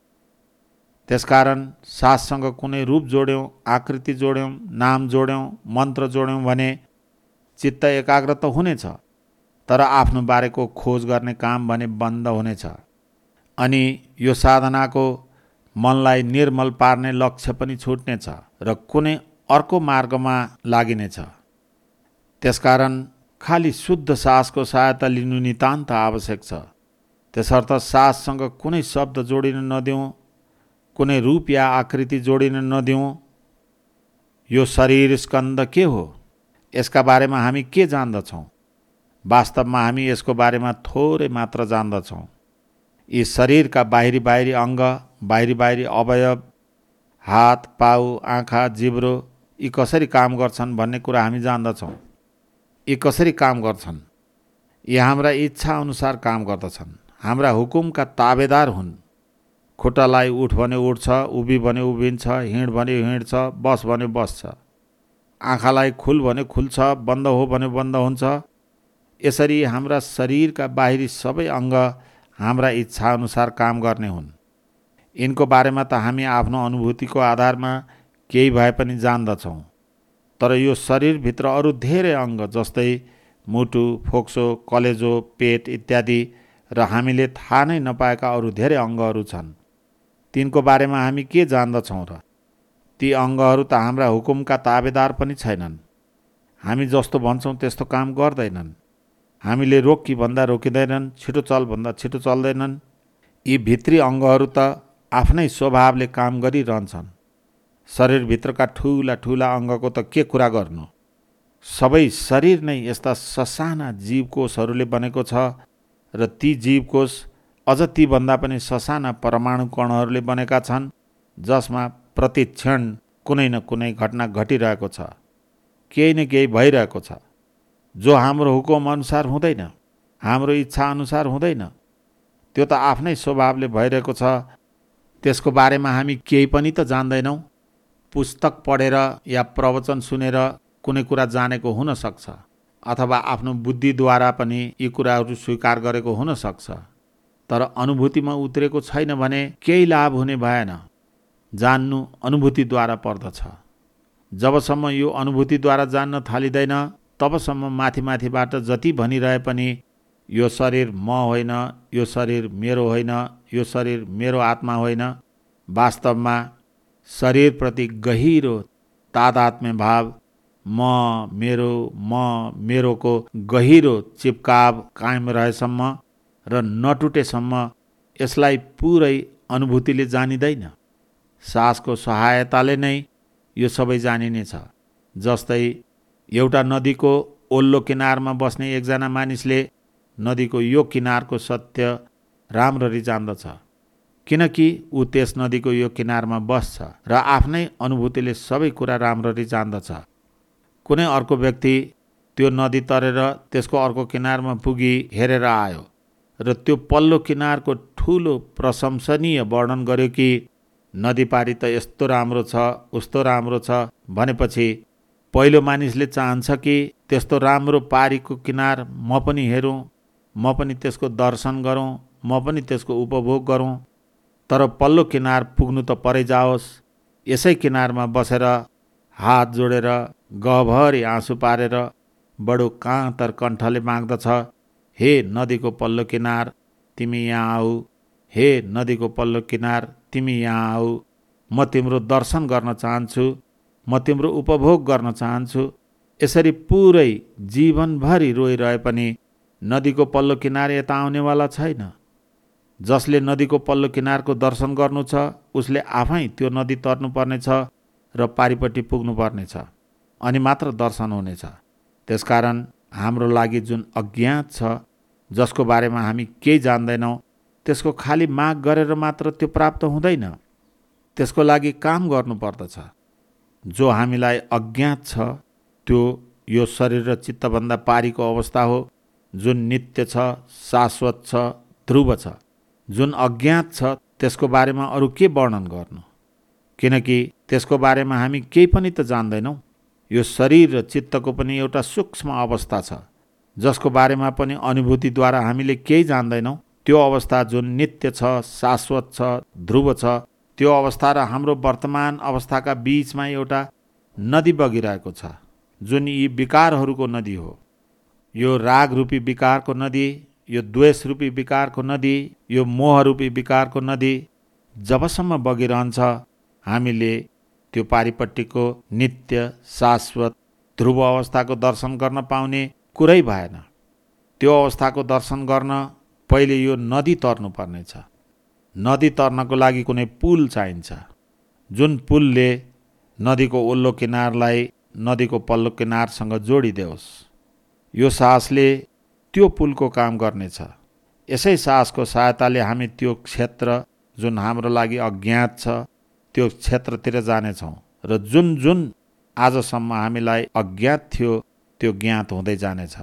त्यसकारण साहससँग कुनै रूप जोड्यौँ, आकृति जोड्यौँ, नाम जोड्यौँ, मन्त्र जोड्यौँ भने चित्त एकाग्र त हुनेछ, तर आफ्नो बारेको खोज गर्ने काम भने बन्द हुनेछ। अनि यो साधनाको मनलाई निर्मल पार्ने लक्ष्य पनि छुट्नेछ र कुनै अर्को मार्गमा लागिनेछ। त्यसकारण खाली शुद्ध साहसको सहायता लिनु नितान्त आवश्यक छ। त्यसर्थ साहससँग कुनै शब्द जोडिन नदिउँ, कुनै रूप या आकृति जोडिन नदिउँ। यो शरीर स्कन्द के हो? यसका बारेमा हामी के जान्दछौँ? वास्तवमा हामी यसको बारेमा थोरै मात्र जान्दछौँ। यी शरीरका बाहिरी बाहिरी अङ्ग, बाहिरी बाहिरी अवयव, हात, पाउ, आँखा, जिब्रो, यी कसरी काम गर्छन् भन्ने कुरा हामी जान्दछौँ। यी कसरी काम गर्छन्? यी हाम्रा इच्छा अनुसार काम गर्दछन्, हाम्रा हुकुमका ताबेदार हुन्। खुट्टालाई उठ भने उठ्छ, उभि भने उभिन्छ, हिँड भने हिँड्छ, बस भने बस्छ। आँखालाई खुल भने खुल्छ, बन्द हो भने बन्द हुन्छ। यसरी हाम्रा शरीरका बाहिरी सबै अङ्ग हाम्रा इच्छा अनुसार काम गर्ने हुन्। यिनको बारेमा त हामी आफ्नो अनुभूतिको आधारमा केही भए पनि जान्दछौँ। तर यो शरीरभित्र अरू धेरै अङ्ग जस्तै मुटु, फोक्सो, कलेजो, पेट इत्यादि र हामीले थाहा नै नपाएका अरू धेरै अङ्गहरू छन्। तिनको बारेमा हामी के जान्दछौँ र? ती अङ्गहरू त हाम्रा हुकुमका ताबेदार पनि छैनन्। हामी जस्तो भन्छौँ त्यस्तो काम गर्दैनन्। हामीले रोक कि भन्दा रोकिँदैनन्, छिटो चल भन्दा छिटो चल्दैनन्। यी भित्री अङ्गहरू त आफ्नै स्वभावले काम गरिरहन्छन्। शरीरभित्रका ठुला ठुला अङ्गको त के कुरा गर्नु। सबै शरीर नै यस्ता ससाना जीवकोषहरूले बनेको छ र ती जीवकोष अझ तीभन्दा पनि ससाना परमाणु कणहरूले बनेका छन्, जसमा प्रतिक्षण कुनै न कुनै घटना घटिरहेको छ, केही न केही भइरहेको छ, जो हाम्रो हुकुम अनुसार हुँदैन, हाम्रो इच्छा अनुसार हुँदैन। त्यो त आफ्नै स्वभावले भइरहेको छ। त्यसको बारेमा हामी केही पनि त जान्दैनौँ। पुस्तक पढेर या प्रवचन सुनेर कुनै कुरा जानेको हुन सक्छ, अथवा आफ्नो बुद्धिद्वारा पनि यी कुराहरू स्वीकार गरेको हुन सक्छ। तर अनुभूतिमा उत्रेको छैन भने केही लाभ हुने भएन। जान्नु अनुभूतिद्वारा पर्दछ। जबसम्म यो अनुभूतिद्वारा जान्न थालिँदैन, तबसम्म माथि माथिबाट जति भनिरहे पनि यो शरीर म होइन, यो शरीर मेरो होइन, यो शरीर मेरो आत्मा होइन, वास्तवमा शरीरप्रति गहिरो तादात्म्य भाव, म मेरोको गहिरो चिपकाव कायम रहेसम्म र नटुटेसम्म यसलाई पुरै अनुभूतिले जानिँदैन। सासको सहायताले नै यो सबै जानिनेछ। जस्तै एउटा नदीको ओल्लो किनारमा बस्ने एकजना मानिसले नदीको यो किनारको सत्य राम्ररी जान्दछ, किनकि ऊ त्यस नदीको यो किनारमा बस्छ र आफ्नै अनुभूतिले सबै कुरा राम्ररी जान्दछ। कुनै अर्को व्यक्ति त्यो नदी तरेर त्यसको अर्को किनारमा पुगी हेरेर आयो र त्यो पल्लो किनारको ठुलो प्रशंसनीय वर्णन गर्यो कि नदी पारी त यस्तो राम्रो छ, उस्तो राम्रो छ भनेपछि पहिलो मानिसले चाहन्छ कि त्यस्तो राम्रो पारीको किनार म पनि हेरौँ, म पनि त्यसको दर्शन गरौँ, म पनि त्यसको उपभोग गरौँ। तर पल्लो किनार पुग्नु त परै जाओस्। यसै किनारमा बसेर हात जोडेर गहभरि आँसु पारेर बडो काँतर कण्ठले माग्दछ, हे नदीको पल्लो किनार तिमी यहाँ आऊ, हे नदीको पल्लो किनार तिमी यहाँ आऊ, म तिम्रो दर्शन गर्न चाहन्छु, म तिम्रो उपभोग गर्न चाहन्छु। यसरी पुरै जीवनभरि रोइरहे पनि नदीको पल्लो किनार यता आउनेवाला छैन। जसले नदीको पल्लो किनारको दर्शन गर्नु छ उसले आफै त्यो नदी तर्नुपर्नेछ र पारिपट्टि पुग्नुपर्नेछ, अनि मात्र दर्शन हुनेछ। त्यसकारण हाम्रो लागि जुन अज्ञात छ, जसको बारेमा हामी केही जान्दैनौँ, त्यसको खाली माग गरेर मात्र त्यो प्राप्त हुँदैन। त्यसको लागि काम गर्नुपर्दछ। जो हामीलाई अज्ञात छ त्यो यो शरीर र चित्तभन्दा पारीको अवस्था हो, जुन नित्य छ, शाश्वत छ, ध्रुव छ। जुन अज्ञात छ त्यसको बारेमा अरू के वर्णन गर्नु, किनकि त्यसको बारेमा हामी केही पनि त जान्दैनौँ। यो शरीर र चित्तको पनि एउटा सूक्ष्म अवस्था छ, जसको बारेमा पनि अनुभूतिद्वारा हामीले केही जान्दैनौँ। त्यो अवस्था जुन नित्य छ, शाश्वत छ, ध्रुव छ, त्यो अवस्था र हाम्रो वर्तमान अवस्थाका बीचमा एउटा नदी बगिरहेको छ, जुन यी विकारहरूको नदी हो। यो रागरूपी विकारको नदी, यो द्वेषरूपी विकारको नदी, यो मोहरूपी विकारको नदी जबसम्म बगिरहन्छ, हामीले त्यो पारिपट्टिको नित्य, शाश्वत, ध्रुव अवस्थाको दर्शन गर्न पाउने कुरै भएन। त्यो अवस्थाको दर्शन गर्न पहिले यो नदी तर्नुपर्नेछ। नदी तर्नको लागि कुनै पुल चाहिन्छ, जुन पुलले नदीको ओल्लो किनारलाई नदीको पल्लो किनारसँग जोडिदेओस्। यो साहसले त्यो पुलको काम गर्नेछ। यसै साहसको सहायताले हामी त्यो क्षेत्र जुन हाम्रो लागि अज्ञात छ त्यो क्षेत्रतिर जानेछौँ र जुन जुन आजसम्म हामीलाई अज्ञात थियो त्यो ज्ञात हुँदै जानेछ।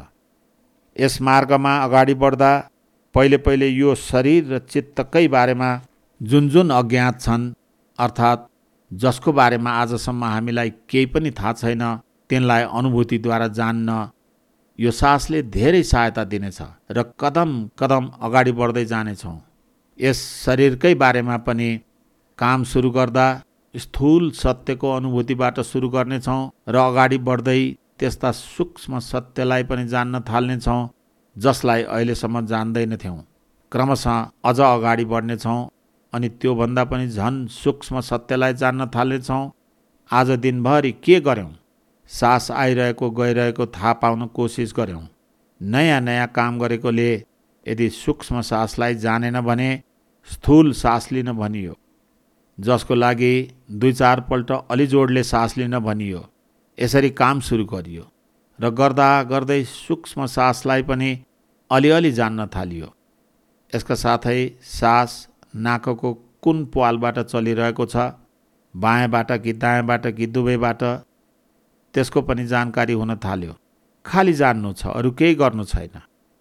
यस मार्गमा अगाडि बढ्दा पहिले यो शरीर र चित्तकै बारेमा जुन जुन अज्ञात छन्, अर्थात् जसको बारेमा आजसम्म हामीलाई केही पनि थाहा छैन, तिनलाई अनुभूतिद्वारा जान्न यो सासले धेरै सहायता दिनेछ र कदम कदम अगाडि बढ्दै जानेछौँ। यस शरीरकै बारेमा पनि काम सुरु गर्दा स्थूल सत्यको अनुभूतिबाट सुरु गर्नेछौँ र अगाडि बढ्दै त्यस्ता सूक्ष्म सत्यलाई पनि जान्न थाल्नेछौँ जसलाई अहिलेसम्म जान्दैनथ्यौँ। क्रमशः अझ अगाडि बढ्नेछौँ अनि त्योभन्दा पनि झन् सूक्ष्म सत्यलाई जान्न थाल्नेछौँ। आज दिनभरि के गर्यौँ? सास आइरहेको गइरहेको थाहा पाउन कोसिस गर्यौँ। नयाँ नयाँ काम गरेकोले यदि सूक्ष्म सासलाई जानेन भने स्थूल सास लिन भनियो, जसको लागि 2-4 पल्ट अलि जोडले सास लिन भनियो। यसरी काम सुरु गरियो र गर्दा गर्दै सूक्ष्म सासलाई पनि अलिअलि जान्न थालियो। यसका साथै सास नाकको कुन प्वालबाट चलिरहेको छ, बायाँबाट कि दायाँबाट कि दुवैबाट, त्यसको पनि जानकारी हुन थाल्यो। खाली जान्नु छ, अरू केही गर्नु छैन।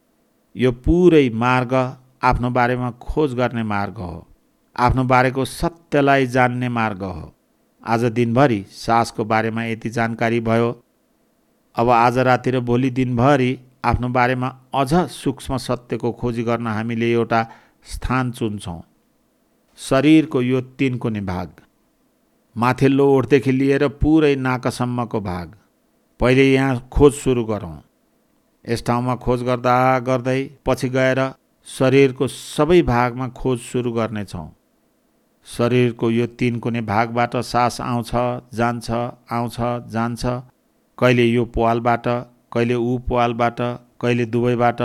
यो पुरै मार्ग आफ्नो बारेमा खोज गर्ने मार्ग हो, आफ्नो बारेको सत्यलाई जान्ने मार्ग हो। आज दिनभरि सासको बारेमा यति जानकारी भयो। अब आज राति र भोलि दिनभरि आफ्नो बारेमा अझ सूक्ष्म सत्यको खोजी गर्न हामीले एउटा स्थान चुन्छौँ। शरीरको यो 3 कुने भाग, माथिल्लो ओठदेखि लिएर पुरै नाकसम्मको भाग, पहिले यहाँ खोज सुरु गरौँ। यस ठाउँमा खोज गर्दा गर्दै पछि गएर शरीरको सबै भागमा खोज सुरु गर्नेछौँ। शरीरको यो 3 कुने भागबाट सास आउँछ जान्छ, आउँछ जान्छ, कहिले यो प्वालबाट, कहिले ऊ प्वालबाट, कहिले दुवैबाट।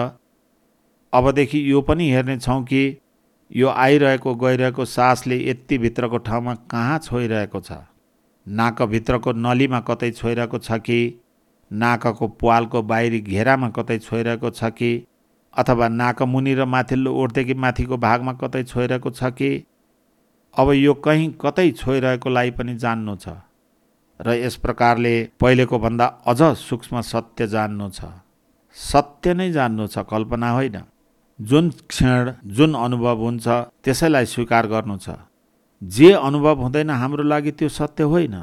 अबदेखि यो पनि हेर्नेछौँ कि यो आइरहेको गइरहेको सासले यति भित्रको ठाउँमा कहाँ छोइरहेको छ। नाकभित्रको नलीमा कतै छोइरहेको छ कि, नाकको प्वालको बाहिरी घेरामा कतै छोइरहेको छ कि, अथवा नाकमुनि र माथिल्लो ओठदेखि माथिको भागमा कतै छोइरहेको छ कि। अब यो कहीँ कतै छोइरहेकोलाई पनि जान्नु छ र यस प्रकारले पहिलेको भन्दा अझ सूक्ष्म सत्य जान्नु छ। सत्य नै जान्नु छ, कल्पना होइन। जुन क्षण जुन अनुभव हुन्छ त्यसैलाई स्वीकार गर्नु छ। जे अनुभव हुँदैन हाम्रो लागि त्यो सत्य होइन।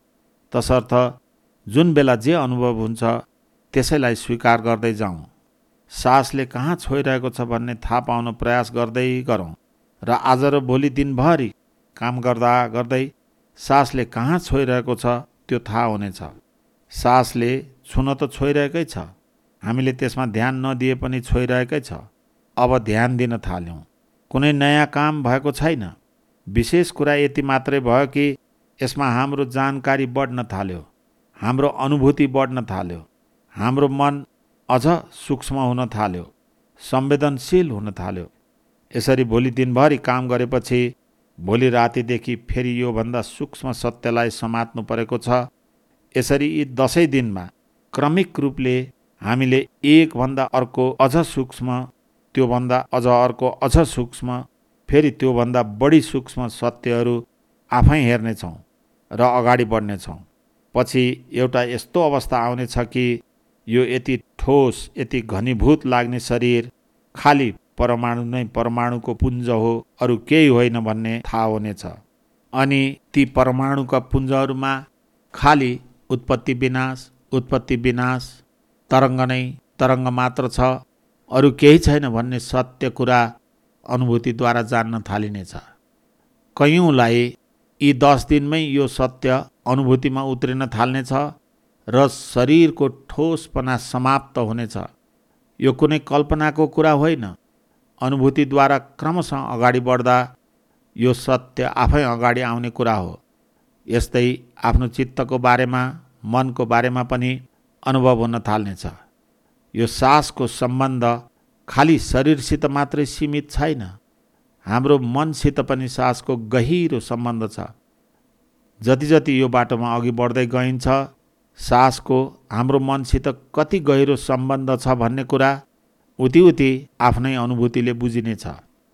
तसर्थ जुन बेला जे अनुभव हुन्छ त्यसैलाई स्वीकार गर्दै जाउँ। सासले कहाँ छोइरहेको छ भन्ने थाहा पाउन प्रयास गर्दै गरौँ र आज र भोलि दिनभरि काम गर्दा गर्दै सासले कहाँ छोइरहेको छ त्यो थाहा हुनेछ। सासले छुन त छोइरहेकै छ, हामीले त्यसमा ध्यान नदिए पनि छोइरहेकै छ। अब ध्यान दिन थाल्यौँ। कुनै नयाँ काम भएको छैन। विशेष कुरा यति मात्रै भयो कि यसमा हाम्रो जानकारी बढ्न थाल्यो, हाम्रो अनुभूति बढ्न थाल्यो, हाम्रो मन अझ सूक्ष्म हुन थाल्यो, संवेदनशील हुन थाल्यो। यसरी भोलि दिनभरि काम गरेपछि भोलि रातिदेखि फेरि योभन्दा सूक्ष्म सत्यलाई समात्नु परेको छ। यसरी यी 10 दिनमा क्रमिक रूपले हामीले एकभन्दा अर्को अझ सूक्ष्म, त्योभन्दा अझ अर्को अझ सूक्ष्म, फेरि त्योभन्दा बढी सूक्ष्म सत्यहरू आफै हेर्नेछौँ र अगाडि बढ्नेछौँ। पछि एउटा यस्तो अवस्था आउनेछ कि यो यति ठोस, यति घनीभूत लाग्ने शरीर खाली परमाणु नै परमाणुको पुञ्ज हो, अरू केही होइन भन्ने थाहा हुनेछ। अनि ती परमाणुका पुञ्जहरूमा खाली उत्पत्ति विनाश, उत्पत्ति विनाश, तरङ्ग नै तरङ्ग मात्र छ, अरू केही छैन भन्ने सत्य कुरा अनुभूतिद्वारा जान्न थालिनेछ। कयौँलाई यी 10 दिनमै यो सत्य अनुभूतिमा उत्रिन थाल्नेछ र शरीरको ठोसपना समाप्त हुनेछ। यो कुनै कल्पनाको कुरा होइन। अनुभूतिद्वारा क्रमशः अगाडि बढ्दा यो सत्य आफै अगाडि आउने कुरा हो। यस्तै आफ्नो चित्तको बारेमा, मनको बारेमा पनि अनुभव हुन थाल्नेछ। यो सासको सम्बन्ध खाली शरीरसित मात्रै सीमित छैन, हाम्रो मनसित पनि सासको गहिरो सम्बन्ध छ। जति जति यो बाटोमा अघि बढ्दै गइन्छ, सासको हाम्रो मनसित कति गहिरो सम्बन्ध छ भन्ने कुरा उति उति आफ्नै अनुभूतिले बुझिनेछ।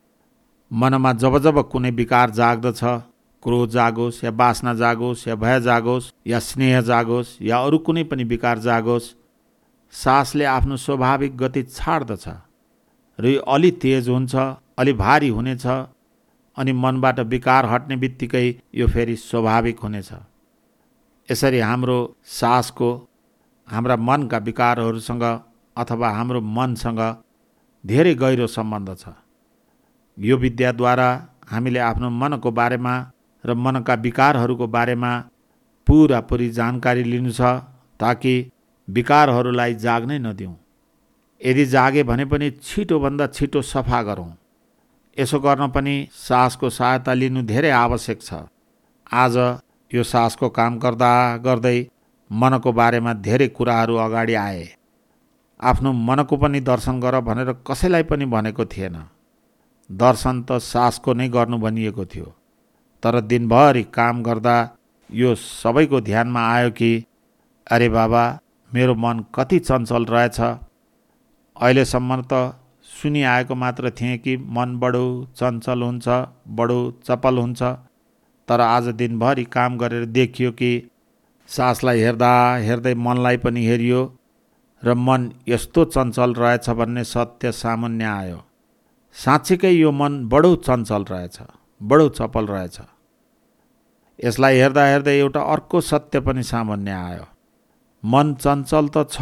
मनमा जब जब कुनै विकार जाग्दछ, क्रोध जागोस् या वासना जागोस् या भय जागोस् या स्नेह जागोस् या अरू कुनै पनि विकार जागोस्, सासले आफ्नो स्वाभाविक गति छाड्दछ र यो अलि तेज हुन्छ, अलि भारी हुनेछ अनि मनबाट विकार हट्ने बित्तिकै यो फेरि स्वाभाविक हुनेछ। यसरी हाम्रो सासको हाम्रा मनका विकारहरूसँग अथवा हाम्रो मनसँग धेरै गहिरो सम्बन्ध छ। यो विद्याद्वारा हामीले आफ्नो मनको बारेमा र मनका विकारहरूको बारेमा पुरापुरी जानकारी लिनु छ, ताकि विकारहरूलाई जाग्नै नदिउँ। यदि जागे भने पनि छिटोभन्दा छिटो सफा गरौँ। यसो गर्न पनि सासको सहायता लिनु धेरै आवश्यक छ। आज यो सासको काम गर्दा गर्दै मनको बारेमा धेरै कुराहरू अगाडि आए। आफ्नो मनको पनि दर्शन गर भनेर कसैलाई पनि भनेको थिएन। दर्शन त सासको नै गर्नु भनिएको थियो। तर दिनभरि काम गर्दा यो सबैको ध्यानमा आयो कि अरे बाबा, मेरो मन कति चञ्चल रहेछ। अहिलेसम्म त सुनिआएको मात्र थिएँ कि मन बडो चञ्चल हुन्छ, बडो चपल हुन्छ। तर आज दिनभरि काम गरेर देखियो कि सासलाई हेर्दा हेर्दै मनलाई पनि हेरियो र मन यस्तो चञ्चल रहेछ भन्ने सत्य सामान्य आयो। साँच्चीकै यो मन बडो चञ्चल रहेछ, बडो चपल रहेछ। यसलाई हेर्दा हेर्दै एउटा अर्को सत्य पनि सामान्य आयो। मन चञ्चल त छ,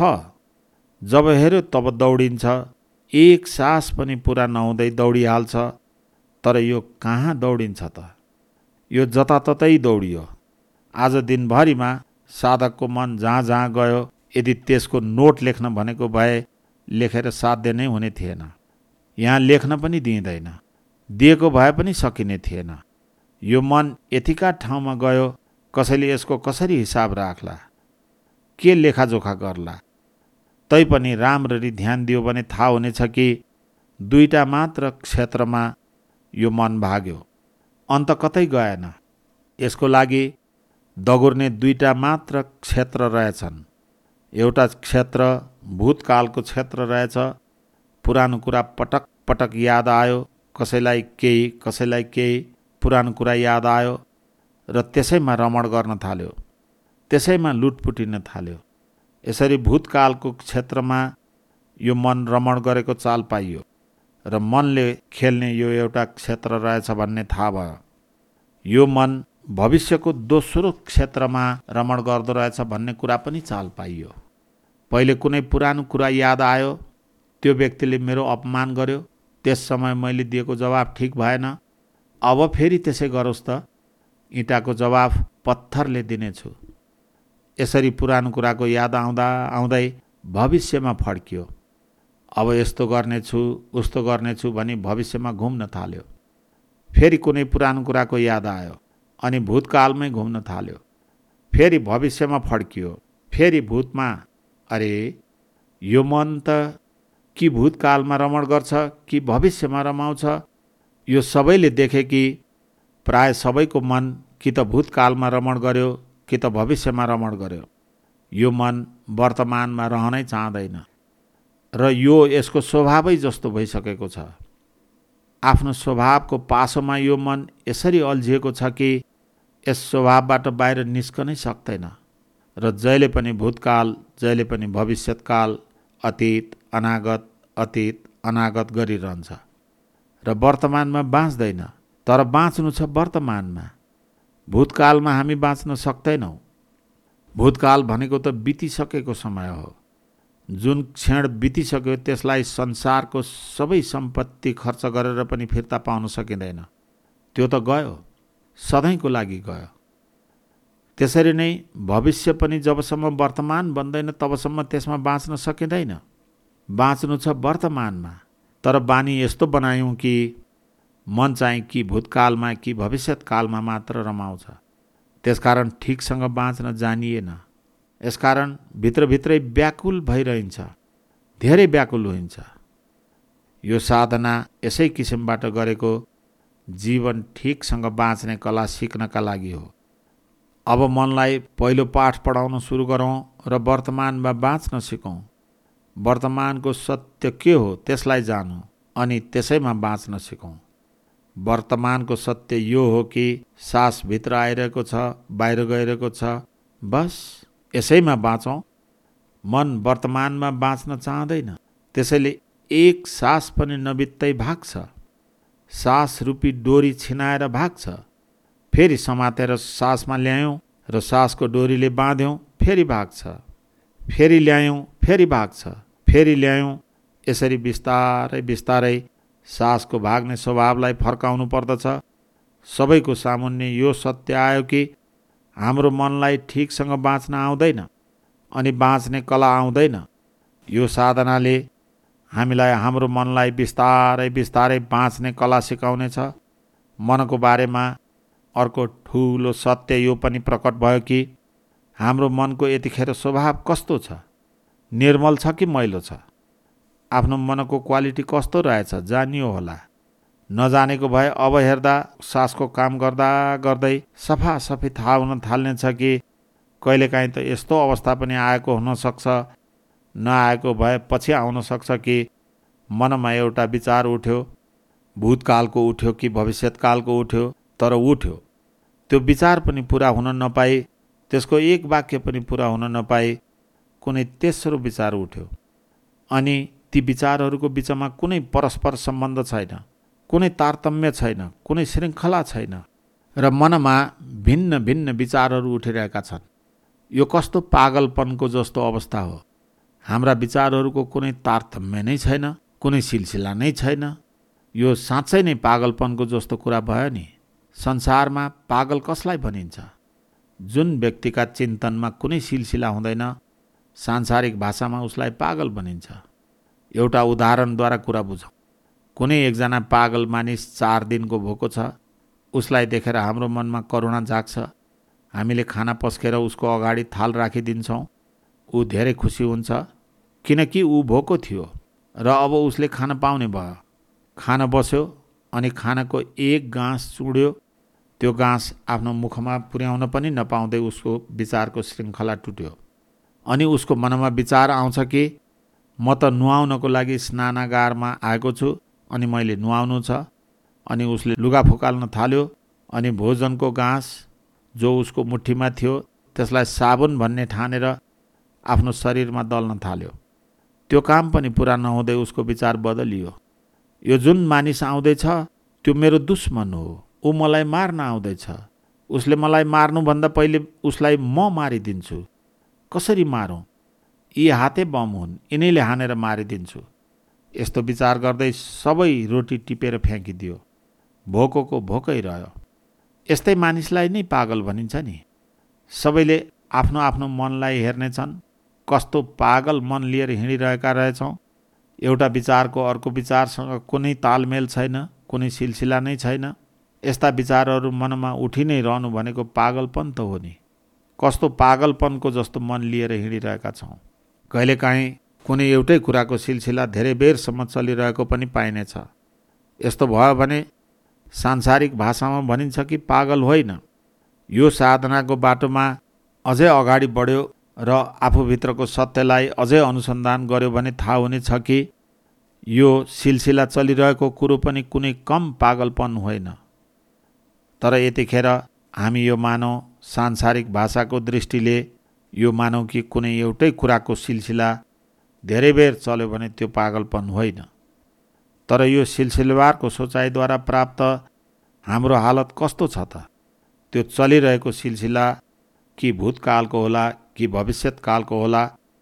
जब हेऱ्यो तब दौडिन्छ, एक सास पनि पुरा नहुँदै दौडिहाल्छ। तर यो कहाँ दौडिन्छ त? यो जताततै दौडियो। आज दिनभरिमा साधकको मन जहाँ जहाँ गयो, यदि त्यसको नोट लेख्न भनेको भए लेखेर साध्य नै हुने थिएन। यहाँ लेख्न पनि दिइँदैन, दिएको भए पनि सकिने थिएन। यो मन यतिका ठाउँमा गयो, कसैले यसको कसरी हिसाब राख्ला, के लेखाजोखा गर्ला? तैपनि राम्ररी ध्यान दियो भने थाहा हुनेछ कि 2टा मात्र क्षेत्रमा यो मन भाग्यो, अन्त कतै गएन। यसको लागि दगुर्ने 2टा मात्र क्षेत्र रहेछन्। एउटा क्षेत्र भूतकालको क्षेत्र रहेछ। पुरानो कुरा पटक पटक याद आयो, कसैलाई केही पुरानो कुरा याद आयो र त्यसैमा रमण गर्न थाल्यो, त्यसैमा लुटपुटिन थाल्यो। यसरी भूतकालको क्षेत्रमा यो मन रमण गरेको चाल पाइयो र मनले खेल्ने यो एउटा क्षेत्र रहेछ भन्ने थाहा भयो। यो मन भविष्यको दोस्रो क्षेत्रमा रमण गर्दो रहेछ भन्ने कुरा पनि चाल पाइयो। पहिले कुनै पुरानो कुरा याद आयो, त्यो व्यक्तिले मेरो अपमान गर्यो, त्यस समय मैले दिएको जवाफ ठिक भएन, अब फेरि त्यसै गरोस् त, इँटाको जवाफ पत्थरले दिनेछु। यसरी पुरानो कुराको याद आउँदा आउँदै भविष्यमा फड्कियो। अब यस्तो गर्नेछु, उस्तो गर्नेछु भनी भविष्यमा घुम्न थाल्यो। फेरि कुनै पुरानो कुराको याद आयो अनि भूतकालमै घुम्न थाल्यो। फेरि भविष्यमा फड्कियो, फेरि भूतमा। अरे, यो मन त कि भूतकालमा रमण गर्छ कि भविष्यमा रमाउँछ। यो सबैले देखे कि प्राय सबैको मन कि त भूतकालमा रमण गर्यो कि त भविष्यमा रमण गर्यो। यो मन वर्तमानमा रहनै चाहँदैन र यो यसको स्वभावै जस्तो भइसकेको छ। आफ्नो स्वभावको पासोमा यो मन यसरी अल्झिएको छ कि यस स्वभावबाट बाहिर निस्कनै सक्दैन र जहिले पनि भूतकाल, जहिले पनि भविष्यकाल, अतीत अनागत गरिरहन्छ र वर्तमानमा बाँच्दैन। तर बाँच्नु छ वर्तमानमा। भूतकालमा हामी बाँच्न सक्दैनौँ। भूतकाल भनेको त बितिसकेको समय हो। जुन क्षण बितिसक्यो त्यसलाई संसारको सबै सम्पत्ति खर्च गरेर पनि फिर्ता पाउन सकिँदैन। त्यो त गयो, सधैँको लागि गयो। त्यसरी नै भविष्य पनि जबसम्म वर्तमान बन्दैन तबसम्म त्यसमा बाँच्न सकिँदैन। बाँच्नु छ वर्तमानमा। तर बानी यस्तो बनायौँ कि मन चाहिँ कि भूतकालमा कि भविष्यकालमा मात्र रमाउँछ। त्यसकारण ठिकसँग बाँच्न जानिएन। यसकारण भित्रभित्रै व्याकुल भइरहन्छ, धेरै व्याकुल हुन्छ। यो साधना यसै किसिमबाट गरेको जीवन ठिकसँग बाँच्ने कला सिक्नका लागि हो। अब मनलाई पहिलो पाठ पढाउन सुरु गरौँ र वर्तमानमा बाँच्न सिकौँ। वर्तमानको सत्य के हो त्यसलाई जानौँ अनि त्यसैमा बाँच्न सिकौँ। वर्तमानको सत्य यो हो कि सास भित्र आइरहेको छ, बाहिर गइरहेको छ, बस यसैमा बाँचौँ। मन वर्तमानमा बाँच्न चाहँदैन, त्यसैले एक सास पनि नबित्दै भाग्छ। सास रूपी डोरी छिनाएर भाग्छ। फेरि समातेर सासमा ल्यायौँ र सासको डोरीले बाँध्यौँ, फेरि भाग्छ। फेरि ल्यायौँ, फेरि भाग्छ, फेरि ल्यायौँ। यसरी बिस्तारै बिस्तारै सासको भाग्ने स्वभावलाई फर्काउनु पर्दछ। सबैको सामुन्ने यो सत्य आयो कि हाम्रो मनलाई ठिकसँग बाँच्न आउँदैन अनि बाँच्ने कला आउँदैन। यो साधनाले हामीलाई हाम्रो मनलाई बिस्तारै बिस्तारै बाँच्ने कला सिकाउनेछ। मनको बारेमा अर्को ठुलो सत्य यो पनि प्रकट भयो कि हाम्रो मनको यतिखेर स्वभाव कस्तो छ, निर्मल छ कि मैलो छ। आफ्नो मनको क्वालिटी कस्तो रहेछ जानियो होला। नजानेको भए अब हेर्दा सासको काम गर्दा गर्दै सफा सफी थाहा हुन थाल्नेछ कि कहिलेकाहीँ त यस्तो अवस्था पनि आएको हुनसक्छ, नआएको भए पछि आउन सक्छ कि मनमा एउटा विचार उठ्यो, भूतकालको उठ्यो कि भविष्यकालको उठ्यो, तर उठ्यो। त्यो विचार पनि पुरा हुन नपाई, त्यसको एक वाक्य पनि पुरा हुन नपाई कुनै तेस्रो विचार उठ्यो। अनि ती विचारहरूको बिचमा कुनै परस्पर सम्बन्ध छैन, कुनै तारतम्य छैन, कुनै श्रृङ्खला छैन र मनमा भिन्न भिन्न विचारहरू उठिरहेका छन्। यो कस्तो पागलपनको जस्तो अवस्था हो। हाम्रा विचारहरूको कुनै तारतम्य नै छैन, कुनै सिलसिला नै छैन। यो साँच्चै नै पागलपनको जस्तो कुरा भयो नि। संसारमा पागल कसलाई भनिन्छ? जुन व्यक्तिका चिन्तनमा कुनै सिलसिला हुँदैन, सांसारिक भाषामा उसलाई पागल भनिन्छ। एउटा उदाहरणद्वारा कुरा बुझौँ। कुनै एकजना पागल मानिस 4 दिनको भोको छ। उसलाई देखेर हाम्रो मनमा करुणा जाग्छ। हामीले खाना पस्केर उसको अगाडि थाल राखिदिन्छौँ। ऊ धेरै खुसी हुन्छ किनकि ऊ भोको थियो र अब उसले खान पाउने भयो। खान बस्यो अनि खानाको एक गाँस चुड्यो। त्यो गाँस आफ्नो मुखमा पुर्याउन पनि नपाउँदै उसको विचारको श्रृङ्खला टुट्यो। अनि उसको मनमा विचार आउँछ कि म त नुहाउनको लागि स्नानागारमा आएको छु अनि मैले नुहाउनु छ। अनि उसले लुगा फुकाल्न थाल्यो अनि भोजनको गाँस जो उसको मुठीमा थियो त्यसलाई साबुन भन्ने ठानेर आफ्नो शरीरमा दल्न थाल्यो। त्यो काम पनि पुरा नहुँदै उसको विचार बदलियो। यो जुन मानिस आउँदैछ त्यो मेरो दुश्मन हो, ऊ मलाई मार्न आउँदैछ। उसले मलाई मार्नुभन्दा पहिले उसलाई म मारिदिन्छु। कसरी मारौँ? यी हाते बम हुन्, यिनैले हानेर मारिदिन्छु। यस्तो विचार गर्दै सबै रोटी टिपेर फ्याँकिदियो। भोकोको भोकै रह्यो। यस्तै मानिसलाई नै पागल भनिन्छ नि। सबैले आफ्नो आफ्नो मनलाई हेर्नेछन्। कस्तो पागल मन लिएर हिँडिरहेका रहेछौँ। एउटा विचारको अर्को विचारसँग कुनै तालमेल छैन, कुनै सिलसिला नै छैन। यस्ता विचारहरू मनमा उठि नै रहनु भनेको पागलपन त हो नि। कस्तो पागलपनको जस्तो मन लिएर हिँडिरहेका छौँ। कहिलेकाहीँ कुनै एउटै कुराको सिलसिला धेरै बेरसम्म चलिरहेको पनि पाइनेछ। यस्तो भयो भने सांसारिक भाषामा भनिन्छ कि पागल होइन। यो साधनाको बाटोमा अझै अगाडि बढ्यो र आफूभित्रको सत्यलाई अझै अनुसन्धान गर्यो भने थाहा हुनेछ कि यो सिलसिला चलिरहेको कुरो पनि कुनै कम पागलपन होइन। तर यतिखेर हामी यो मानौँ, सांसारिक भाषाको दृष्टिले यो मानौँ कि कुनै एउटै कुराको सिलसिला धेरै बेर चल्यो भने त्यो पागलपन होइन। तर यो सिलसिलेवारको सोचाइद्वारा प्राप्त हाम्रो हालत कस्तो छ त? त्यो चलिरहेको सिलसिला कि भूतकालको होला कि भविष्यकालको होला,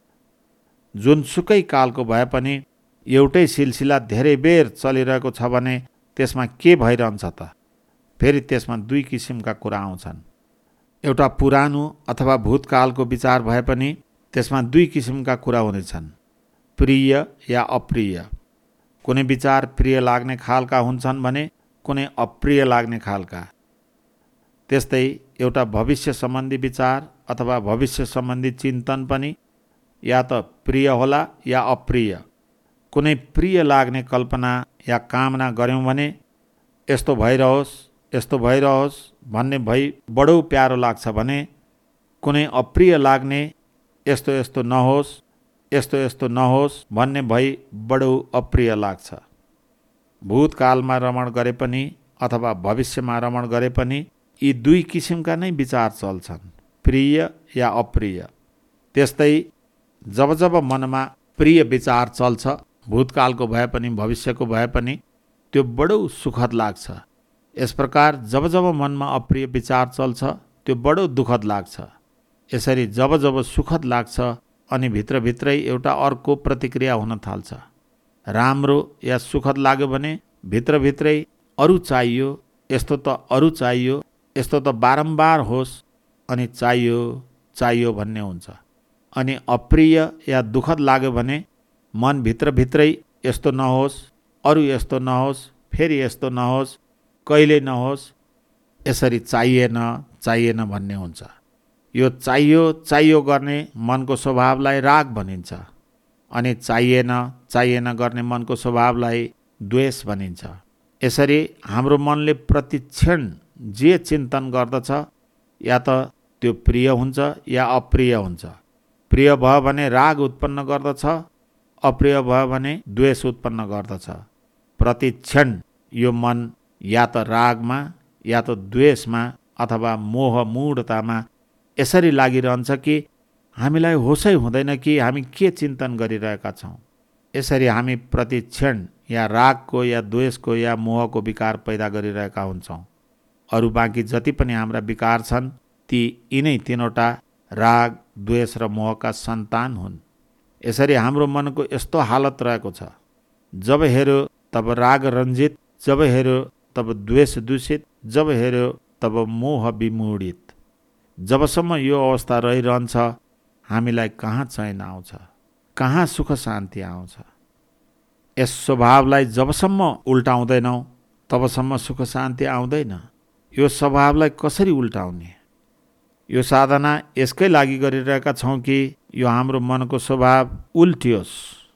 जुनसुकै कालको भए पनि एउटै सिलसिला धेरै बेर चलिरहेको छ भने त्यसमा के भइरहन्छ त? फेरि त्यसमा 2 किसिमका कुरा आउँछन्। एउटा पुरानो अथवा भूतकालको विचार भए पनि त्यसमा 2 किसिमका कुरा हुनेछन्, प्रिय या अप्रिय। कुनै विचार प्रिय लाग्ने खालका हुन्छन् भने कुनै अप्रिय लाग्ने खालका। त्यस्तै एउटा भविष्य सम्बन्धी विचार अथवा भविष्य सम्बन्धी चिन्तन पनि या त प्रिय होला या अप्रिय। कुनै प्रिय लाग्ने कल्पना या कामना गऱ्यौँ भने यस्तो भइरहोस्, यस्तो भइरहोस् भन्ने भई बडो प्यारो लाग्छ भने कुनै अप्रिय लाग्ने यस्तो यस्तो नहोस्, यस्तो यस्तो नहोस् भन्ने भई बडो अप्रिय लाग्छ। भूतकालमा रमण गरे पनि अथवा भविष्यमा रमण गरे पनि यी 2 किसिमका नै विचार चल्छन्, प्रिय या अप्रिय। त्यस्तै जब जब मनमा प्रिय विचार चल्छ, भूतकालको भए पनि भविष्यको भए पनि, त्यो बडो सुखद लाग्छ। यस प्रकार जब जब मनमा अप्रिय विचार चल्छ त्यो बडो दुःखद लाग्छ। यसरी जब जब सुखद लाग्छ अनि भित्रभित्रै एउटा अर्को प्रतिक्रिया हुन थाल्छ। राम्रो या सुखद लाग्यो भने भित्रभित्रै अरू चाहियो, यस्तो त अरू चाहियो, यस्तो त बारम्बार होस् अनि चाहियो चाहियो भन्ने हुन्छ। अनि अप्रिय या दुःखद लाग्यो भने मन भित्रभित्रै यस्तो नहोस्, अरू यस्तो नहोस्, फेरि यस्तो नहोस्, कहिले नहोस्, यसरी चाहिएन चाहिएन भन्ने हुन्छ। यो चाहियो चाहियो गर्ने मनको स्वभावलाई राग भनिन्छ अनि चाहिएन चाहिएन गर्ने मनको स्वभावलाई द्वेष भनिन्छ। यसरी हाम्रो मनले प्रतिक्षण जे चिन्तन गर्दछ या त त्यो प्रिय हुन्छ या अप्रिय हुन्छ। प्रिय भयो भने राग उत्पन्न गर्दछ, अप्रिय भयो भने द्वेष उत्पन्न गर्दछ। प्रतिक्षण यो मन या त रागमा या त द्वेषमा अथवा मोह मूढतामा यसरी लागिरहन्छ कि हामीलाई होसै हुँदैन कि हामी के चिन्तन गरिरहेका छौँ। यसरी हामी प्रतिक्षण या रागको या द्वेषको या मोहको विकार पैदा गरिरहेका हुन्छौँ। अरू बाँकी जति पनि हाम्रा विकार छन् ती यिनै तीनवटा राग, द्वेष र मोहका सन्तान हुन्। यसरी हाम्रो मनको यस्तो हालत रहेको छ, जब हेऱ्यो तब राग रञ्जित, जब हेऱ्यो तब द्वेष दूषित, जब हेऱ्यो तब मोह विमूढित। जबसम्म यो अवस्था रहिरहन्छ हामीलाई कहाँ चैन आउँछ, कहाँ सुख शान्ति आउँछ। यस स्वभावलाई जबसम्म उल्टाउँदैनौँ तबसम्म सुख शान्ति आउँदैन। यो स्वभावलाई कसरी उल्टाउने? यो साधना यसकै लागि गरिरहेका छौँ कि यो हाम्रो मनको स्वभाव उल्टियोस्।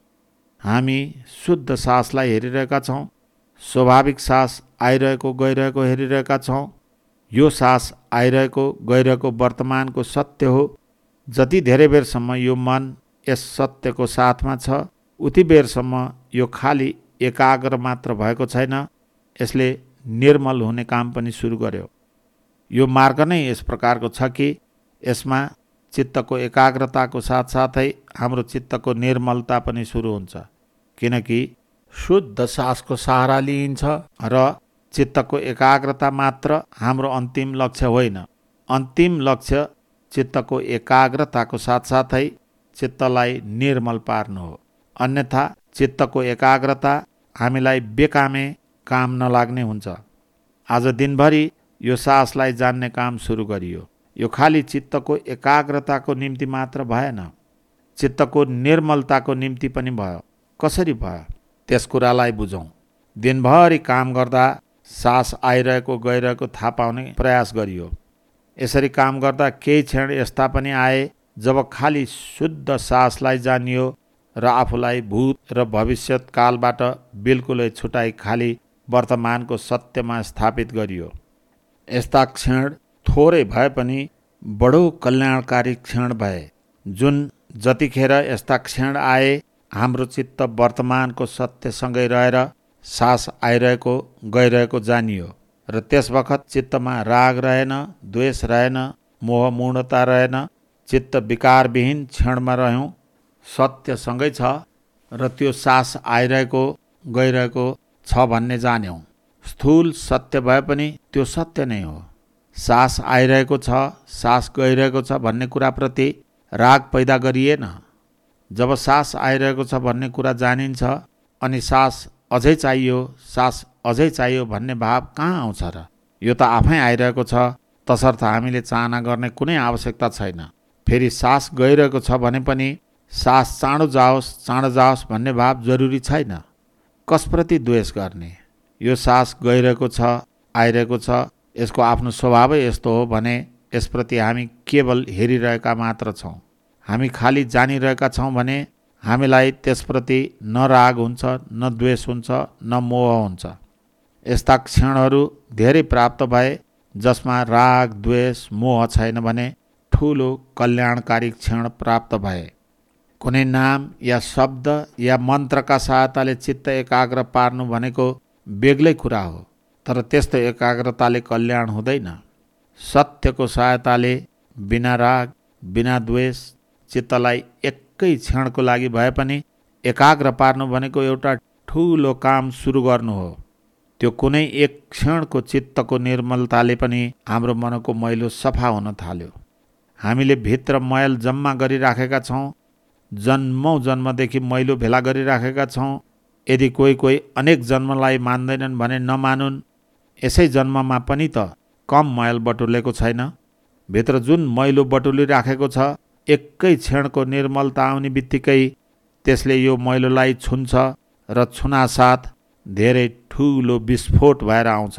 हामी शुद्ध सासलाई हेरिरहेका छौँ, स्वाभाविक सास आइरहेको गइरहेको हेरिरहेका छौँ। यो सास आइरहेको गइरहेको वर्तमानको सत्य हो। जति धेरै बेरसम्म यो मन यस सत्यको साथमा छ उति बेरसम्म यो खाली एकाग्र मात्र भएको छैन, यसले निर्मल हुने काम पनि सुरु गर्यो। यो मार्ग नै यस प्रकारको छ कि यसमा चित्तको एकाग्रताको साथसाथै हाम्रो चित्तको निर्मलता पनि सुरु हुन्छ। किनकि शुद्ध सासको सहारा लिइन्छ र चित्तको एकाग्रता मात्र हाम्रो अन्तिम लक्ष्य होइन। अन्तिम लक्ष्य चित्तको एकाग्रताको साथसाथै चित्तलाई निर्मल पार्नु हो। अन्यथा चित्तको एकाग्रता हामीलाई बेकामे काम नलाग्ने हुन्छ। आज दिनभरि यो सासलाई जान्ने काम सुरु गरियो। यो खाली चित्तको एकाग्रताको निम्ति मात्र भएन, चित्तको निर्मलताको निम्ति पनि भयो। कसरी भयो त्यस कुरालाई बुझौँ। दिनभरि काम गर्दा सास आइरहेको गइरहेको थाहा पाउने प्रयास गरियो। यसरी काम गर्दा केही क्षण यस्ता पनि आए जब खाली शुद्ध सासलाई जानियो र आफूलाई भूत र भविष्यत कालबाट बिल्कुलै छुटाई खाली वर्तमानको सत्यमा स्थापित गरियो। यस्ता क्षण थोरै भए पनि बडो कल्याणकारी क्षण भए। जुन जतिखेर यस्ता क्षण आए हाम्रो चित्त वर्तमानको सत्यसँगै रहेर सास आइरहेको गइरहेको जानियो र त्यस बखत चित्तमा राग रहेन, द्वेष रहेन, मोह मूढता रहेन। चित्त विकारविहीन क्षणमा रह्यौँ, सत्यसँगै छ र त्यो सास आइरहेको गइरहेको छ भन्ने जान्यौँ। स्थूल सत्य भए पनि त्यो सत्य नै हो। सास आइरहेको छ, सास गइरहेको छ भन्ने कुराप्रति राग पैदा गरिएन। जब सास आइरहेको छ भन्ने कुरा जानिन्छ अनि सास अझै चाहियो, सास अझै चाहियो भन्ने भाव कहाँ आउँछ र? यो त आफै आइरहेको छ, तसर्थ हामीले चाहना गर्ने कुनै आवश्यकता छैन। फेरि सास गइरहेको छ भने पनि सास चाँडो जाओस् भन्ने भाव जरुरी छैन। कसप्रति द्वेष गर्ने? यो सास गइरहेको छ, आइरहेको छ, यसको आफ्नो स्वभावै यस्तो हो भने यसप्रति हामी केवल हेरिरहेका मात्र छौँ। हामी खाली जानिरहेका छौँ भने हामीलाई त्यसप्रति न राग हुन्छ, न द्वेष हुन्छ, न मोह हुन्छ। यस्ता क्षणहरू धेरै प्राप्त भए जसमा राग, द्वेष, मोह छैन भने ठुलो कल्याणकारी क्षण प्राप्त भए। कुनै नाम या शब्द या मन्त्रका सहायताले चित्त एकाग्र पार्नु भनेको बेग्लै कुरा हो, तर त्यस्तो एकाग्रताले कल्याण हुँदैन। सत्यको सहायताले बिना राग, बिना द्वेष चित्तलाई एकै क्षणको लागि भए पनि एकाग्र पार्नु भनेको एउटा ठुलो काम सुरु गर्नु हो। त्यो कुनै एक क्षणको चित्तको निर्मलताले पनि हाम्रो मनको मैलो सफा हुन थाल्यो। हामीले भित्र मैल जम्मा गरिराखेका छौँ, जन्मौँ जन्मदेखि मैलो भेला गरिराखेका छौँ। यदि कोही अनेक जन्मलाई मान्दैनन् भने नमानुन्, यसै जन्ममा पनि त कम मैल बटुलेको छैन। भित्र जुन मैलो बटुलिराखेको छ, एकै क्षणको निर्मलता आउने बित्तिकै त्यसले यो मैलोलाई छुन्छ र छुनासाथ धेरै ठुलो विस्फोट भएर आउँछ।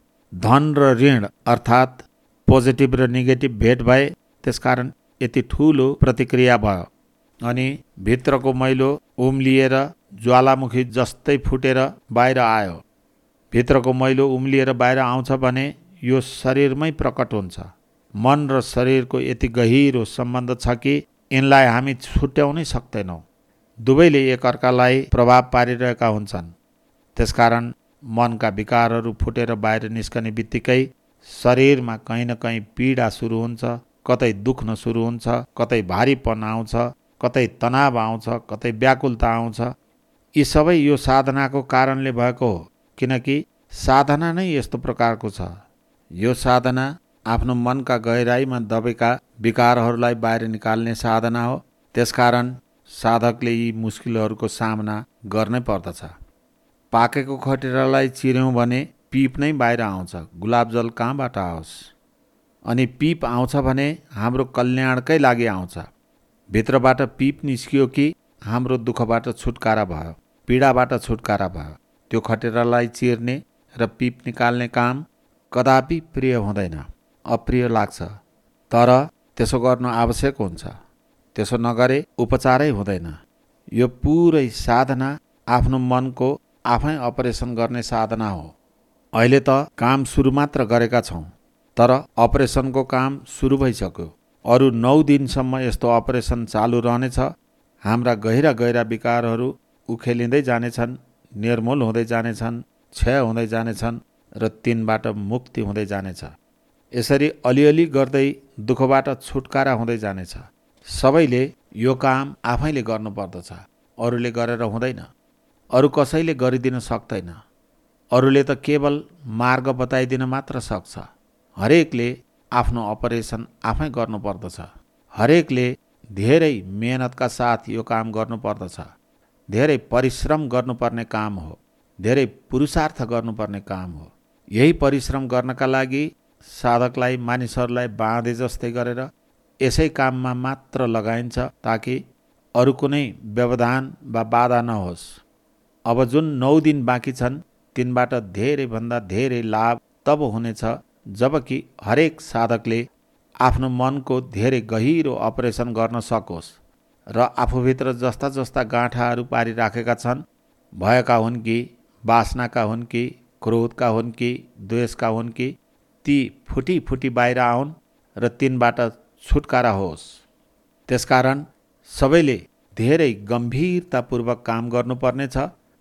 धन र ऋण अर्थात् पोजिटिभ र नेगेटिभ भेट भए, त्यसकारण यति ठुलो प्रतिक्रिया भयो। अनि भित्रको मैलो उम्लिएर ज्वालामुखी जस्तै फुटेर बाहिर आयो। भित्रको मैलो उम्लिएर बाहिर आउँछ भने यो शरीरमै प्रकट हुन्छ। मन र शरीरको यति गहिरो सम्बन्ध छ कि यिनलाई हामी छुट्याउनै सक्दैनौँ। दुवैले एकअर्कालाई प्रभाव पारिरहेका हुन्छन्। त्यसकारण मनका विकारहरू फुटेर बाहिर निस्कने बित्तिकै शरीरमा कहीँ न कहीँ पीडा सुरु हुन्छ, कतै दुख्न सुरु हुन्छ, कतै भारीपन आउँछ, कतै तनाव आउँछ, कतै व्याकुलता आउँछ। यी सबै यो साधनाको कारणले भएको हो, किनकि साधना नै यस्तो प्रकारको छ। यो साधना आफ्नो मनका गहिराईमा दबेका विकारहरूलाई बाहिर निकाल्ने साधना हो। त्यसकारण साधकले यी मुस्किलहरूको सामना गर्नै पर्दछ। पाकेको खटिरालाई चिर्यौँ भने पिप नै बाहिर आउँछ, गुलाबजल कहाँबाट आओस्? अनि पिप आउँछ भने हाम्रो कल्याणकै लागि आउँछ। भित्रबाट पिप निस्कियो कि हाम्रो दुःखबाट छुटकारा भयो, पीडाबाट छुटकारा भयो। त्यो खटिरालाई चिर्ने र पिप निकाल्ने काम कदापि प्रिय हुँदैन, अप्रिय लाग्छ। तर त्यसो गर्नु आवश्यक हुन्छ। त्यसो नगरे उपचारै हुँदैन। यो पुरै साधना आफ्नो मनको आफै अपरेसन गर्ने साधना हो। अहिले त काम सुरु मात्र गरेका छौँ, तर अपरेसनको काम सुरु भइसक्यो। अरू 9 दिनसम्म यस्तो अपरेसन चालु रहनेछ। हाम्रा गहिरा गहिरा विकारहरू उखेलिँदै जानेछन्, निर्मूल हुँदै जानेछन्, क्षय हुँदै जानेछन् र तिनबाट मुक्ति हुँदै जानेछ। यसरी अलिअलि गर्दै दुःखबाट छुटकारा हुँदै जानेछ। सबैले यो काम आफैले गर्नुपर्दछ, अरूले गरेर हुँदैन। अरू कसैले गरिदिन सक्दैन। अरूले त केवल मार्ग बताइदिन मात्र सक्छ। हरेकले आफ्नो अपरेसन आफै गर्नुपर्दछ। हरेकले धेरै मेहनतका साथ यो काम गर्नुपर्दछ। धेरै परिश्रम गर्नुपर्ने काम हो, धेरै पुरुषार्थ गर्नुपर्ने काम हो। यही परिश्रम गर्नका लागि साधकलाई, मानिसहरूलाई बाँधे जस्तै गरेर यसै काममा मात्र लगाइन्छ, ताकि अरू कुनै व्यवधान वा बाधा नहोस्। अब जुन 9 दिन बाँकी छन्, तिनबाट धेरैभन्दा धेरै लाभ तब हुनेछ जबकि हरेक साधकले आफ्नो मनको धेरै गहिरो अपरेसन गर्न सकोस् र आफूभित्र जस्ता जस्ता गाँठाहरू पारिराखेका छन्, भयका हुन् कि, वासनाका हुन् कि, क्रोधका हुन् कि, द्वेषका हुन् कि, ती फुटी फुटी बाहिर आउन् र तिनबाट छुटकारा होस्। त्यसकारण सबैले धेरै गम्भीरतापूर्वक काम गर्नुपर्नेछ।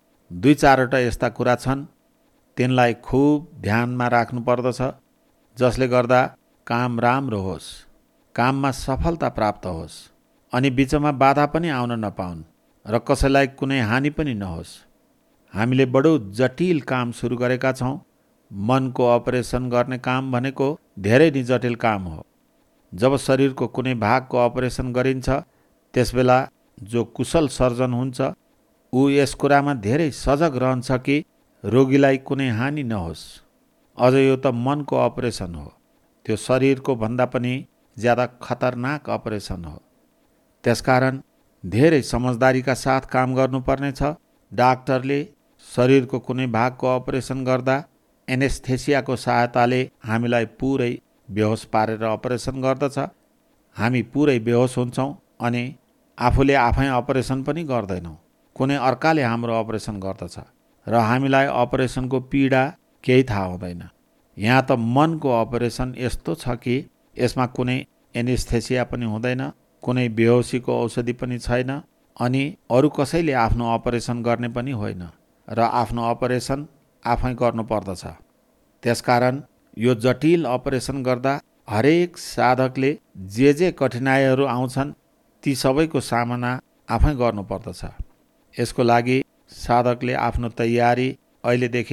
2-4वटा यस्ता कुरा छन्, तिनलाई खुब ध्यानमा राख्नुपर्दछ, जसले गर्दा काम राम्रो होस्, काममा सफलता प्राप्त होस्, अनि बिचमा बाधा पनि आउन नपाउन् र कसैलाई कुनै हानि पनि नहोस्। हामीले बडो जटिल काम सुरु गरेका छौँ। मनको अपरेसन गर्ने काम भनेको धेरै नै जटिल काम हो। जब शरीरको कुनै भागको अपरेसन गरिन्छ, त्यसबेला जो कुशल सर्जन हुन्छ ऊ यस कुरामा धेरै सजग रहन्छ कि रोगीलाई कुनै हानि नहोस्। अझ यो त मनको अपरेसन हो। त्यो शरीरको भन्दा पनि ज्यादा खतरनाक अपरेसन हो। त्यसकारण धेरै समझदारीका साथ काम गर्नुपर्नेछ। डाक्टरले शरीरको कुनै भागको अपरेसन गर्दा एनेस्थेसियाको सहायताले हामीलाई पुरै बेहोस पारेर अपरेसन गर्दछ। हामी पुरै बेहोस हुन्छौँ अनि आफूले आफै अपरेसन पनि गर्दैनौँ, कुनै अर्काले हाम्रो अपरेसन गर्दछ र हामीलाई अपरेसनको पीडा केही थाहा हुँदैन। यहाँ त मनको अपरेसन यस्तो छ कि यसमा कुनै एनेस्थेसिया पनि हुँदैन, कुनै बेहोसीको औषधि पनि छैन, अनि अरू कसैले आफ्नो अपरेसन गर्ने पनि होइन र आफ्नो अपरेसन आफै गर्नुपर्दछ। त्यसकारण यो जटिल अपरेसन गर्दा हरेक साधकले जे कठिनाइहरू आउँछन् ती सबैको सामना आफै गर्नुपर्दछ। यसको लागि साधकले आफ्नो तयारी अहिलेदेखि नै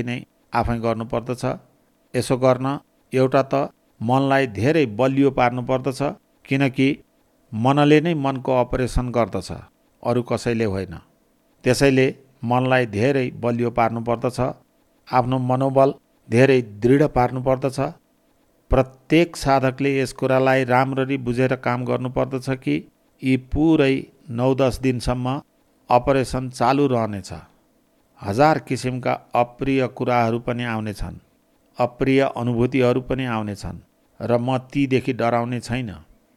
आफै गर्नुपर्दछ। यसो गर्न एउटा त मनलाई धेरै बलियो पार्नुपर्दछ, किनकि मनले नै मनको अपरेसन गर्दछ, अरू कसैले होइन। त्यसैले मनलाई धेरै बलियो पार्नुपर्दछ, आफ्नो मनोबल धेरै दृढ पार्नुपर्दछ। प्रत्येक साधकले यस कुरालाई राम्ररी बुझेर काम गर्नुपर्दछ कि यी पुरै 9-10 दिनसम्म अपरेसन चालु रहनेछ। 1000 किसिमका अप्रिय कुराहरू पनि आउनेछन्, अप्रिय अनुभूतिहरू पनि आउनेछन्, र म तीदेखि डराउने छैन।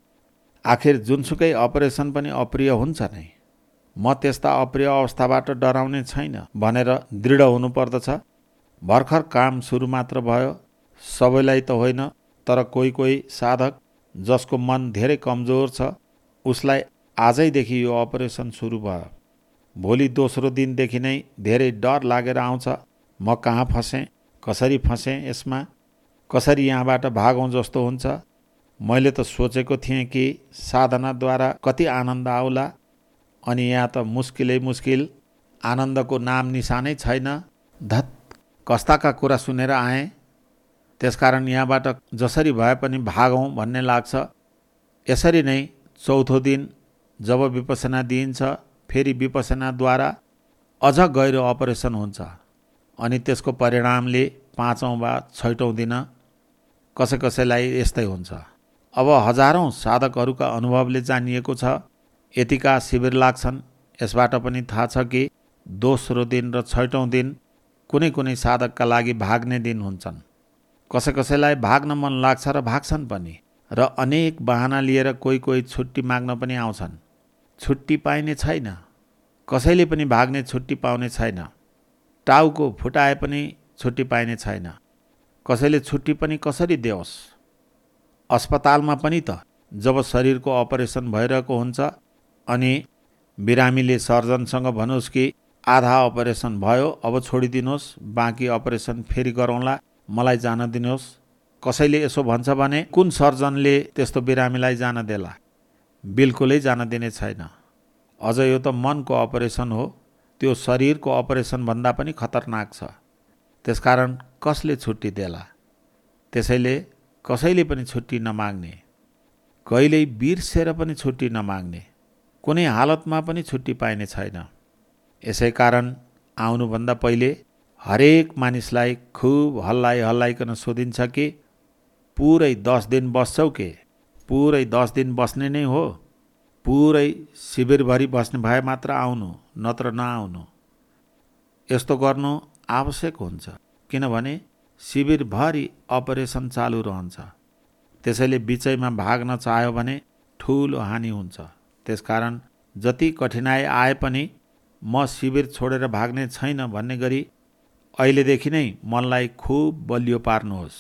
आखिर जुनसुकै अपरेसन पनि अप्रिय हुन्छ नै। म त्यस्ता अप्रिय अवस्थाबाट डराउने छैन भनेर दृढ हुनुपर्दछ। भर्खर काम सुरु मात्र भयो, सबैलाई त होइन, तर कोही साधक जसको मन धेरै कमजोर छ, उसलाई आजैदेखि यो अपरेसन सुरु भयो। भोलि दोस्रो दिनदेखि नै धेरै डर लागेर आउँछ। म कहाँ फसेँ, कसरी फसेँ, यसमा कसरी यहाँबाट भागौँ जस्तो हुन्छ। मैले त सोचेको थिएँ कि साधनाद्वारा कति आनन्द आउला, अनि यहाँ त मुस्किल आनन्दको नाम निशानै छैन। धत, कस्ताका कुरा सुनेर आएँ। त्यसकारण यहाँबाट जसरी भए पनि भागौँ भन्ने लाग्छ। यसरी नै चौथो दिन जब विपसना दिइन्छ, फेरि विपसनाद्वारा अझ गहिरो अपरेसन हुन्छ, अनि त्यसको परिणामले 5औं वा 6औं दिन कसैलाई यस्तै हुन्छ। अब हजारौं साधकहरूका अनुभवले जानिएको छ, यतिका शिविर लाग्छन्। यसबाट पनि थाहा छ कि दोस्रो दिन र 6औं दिन कुनै साधकका लागि भाग्ने दिन हुन्छन्। कसैलाई भाग्न मन लाग्छ र भाग्छन् पनि, र अनेक बहाना लिएर कोही छुट्टी माग्न पनि आउँछन्। छुट्टी पाइने छैन, कसैले पनि भाग्ने छुट्टी पाउने छैन। टाउको फुटाए पनि छुट्टी पाइने छैन। कसैले छुट्टी पनि कसरी देओस्? अस्पतालमा पनि त जब शरीरको अपरेसन भइरहेको हुन्छ अनि बिरामीले सर्जनसँग भनोस् कि आधा अपरेसन भयो, अब छोडिदिनुहोस्, बाँकी अपरेसन फेरि गरौँला, मलाई जान दिनुहोस्। कसैले यसो भन्छ भने कुन सर्जनले त्यस्तो बिरामीलाई जान देला? बिल्कुलै जान दिने छैन। अझ यो त मनको अपरेसन हो, त्यो शरीरको अपरेसन भन्दा पनि खतरनाक छ। त्यसकारण कसले छुट्टी देला? त्यसैले कसैले पनि छुट्टी नमाग्ने, कहिल्यै बिर्सेर पनि छुट्टी नमाग्ने, कुनै हालतमा पनि छुट्टी पाइने छैन। यसै कारण आउनुभन्दा पहिले हरेक मानिसलाई खुब हल्लाइकन सोधिन्छ कि पुरै 10 दिन बस्छौ के? पुरै 10 दिन बस्ने नै हो? पुरै शिविरभरि बस्ने भए मात्र आउनु, नत्र नआउनु। यस्तो गर्नु आवश्यक हुन्छ, किनभने शिविरभरि अपरेसन चालु रहन्छ। त्यसैले बिचैमा भाग्न चाह्यो भने ठुलो हानि हुन्छ। त्यसकारण जति कठिनाइ आए पनि म शिविर छोडेर भाग्ने छैन भन्ने गरी अहिलेदेखि नै मनलाई खुब बलियो पार्नुहोस्।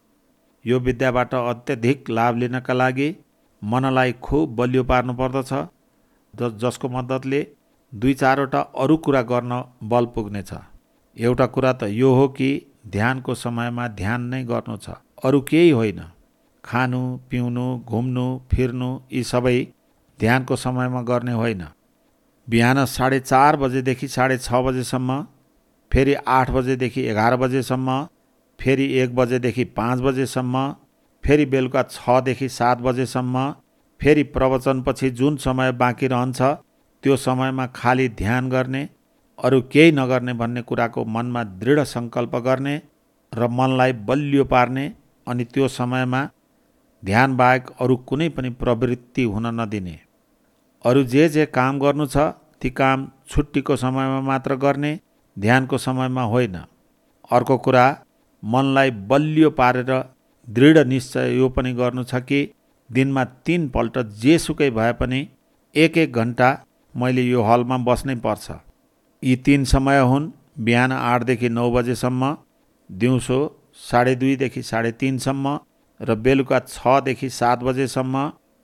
यो विद्याबाट अत्यधिक लाभ लिनका लागि मनलाई खुब बलियो पार्नु पर्दछ, जसको मद्दतले 2-4वटा अरू कुरा गर्न बल पुग्नेछ। एउटा कुरा त यो हो कि ध्यानको समयमा ध्यान नै गर्नु छ, अरू केही होइन। खानु, पिउनु, घुम्नु, फिर्नु यी सबै ध्यानको समयमा गर्ने होइन। बिहान 4:30 बजेदेखि 6:30 बजेसम्म, फेरि 8 बजेदेखि 11 बजेसम्म, फेरि 1 बजेदेखि 5 बजेसम्म, फेरि बेलुका 6देखि 7 बजेसम्म, फेरि प्रवचनपछि जुन समय बाँकी रहन्छ त्यो समयमा खाली ध्यान गर्ने, अरू केही नगर्ने भन्ने कुराको मनमा दृढ सङ्कल्प गर्ने र मनलाई बलियो पार्ने, अनि त्यो समयमा ध्यान बाहेक अरू कुनै पनि प्रवृत्ति हुन नदिने। अरू जे काम गर्नु छ ती काम छुट्टीको समयमा मात्र गर्ने, ध्यानको समयमा होइन। अर्को कुरा, मनलाई बलियो पारेर दृढ निश्चय यो पनि गर्नु छ कि दिनमा 3 पल्ट जेसुकै भए पनि 1-1 घन्टा मैले यो हलमा बस्नै पर्छ। यी 3 समय हुन्: बिहान 8 देखि 9 बजेसम्म, दिउँसो 2:30 देखि 3:30 सम्म, र बेलुका 6 देखि 7 बजेसम्म।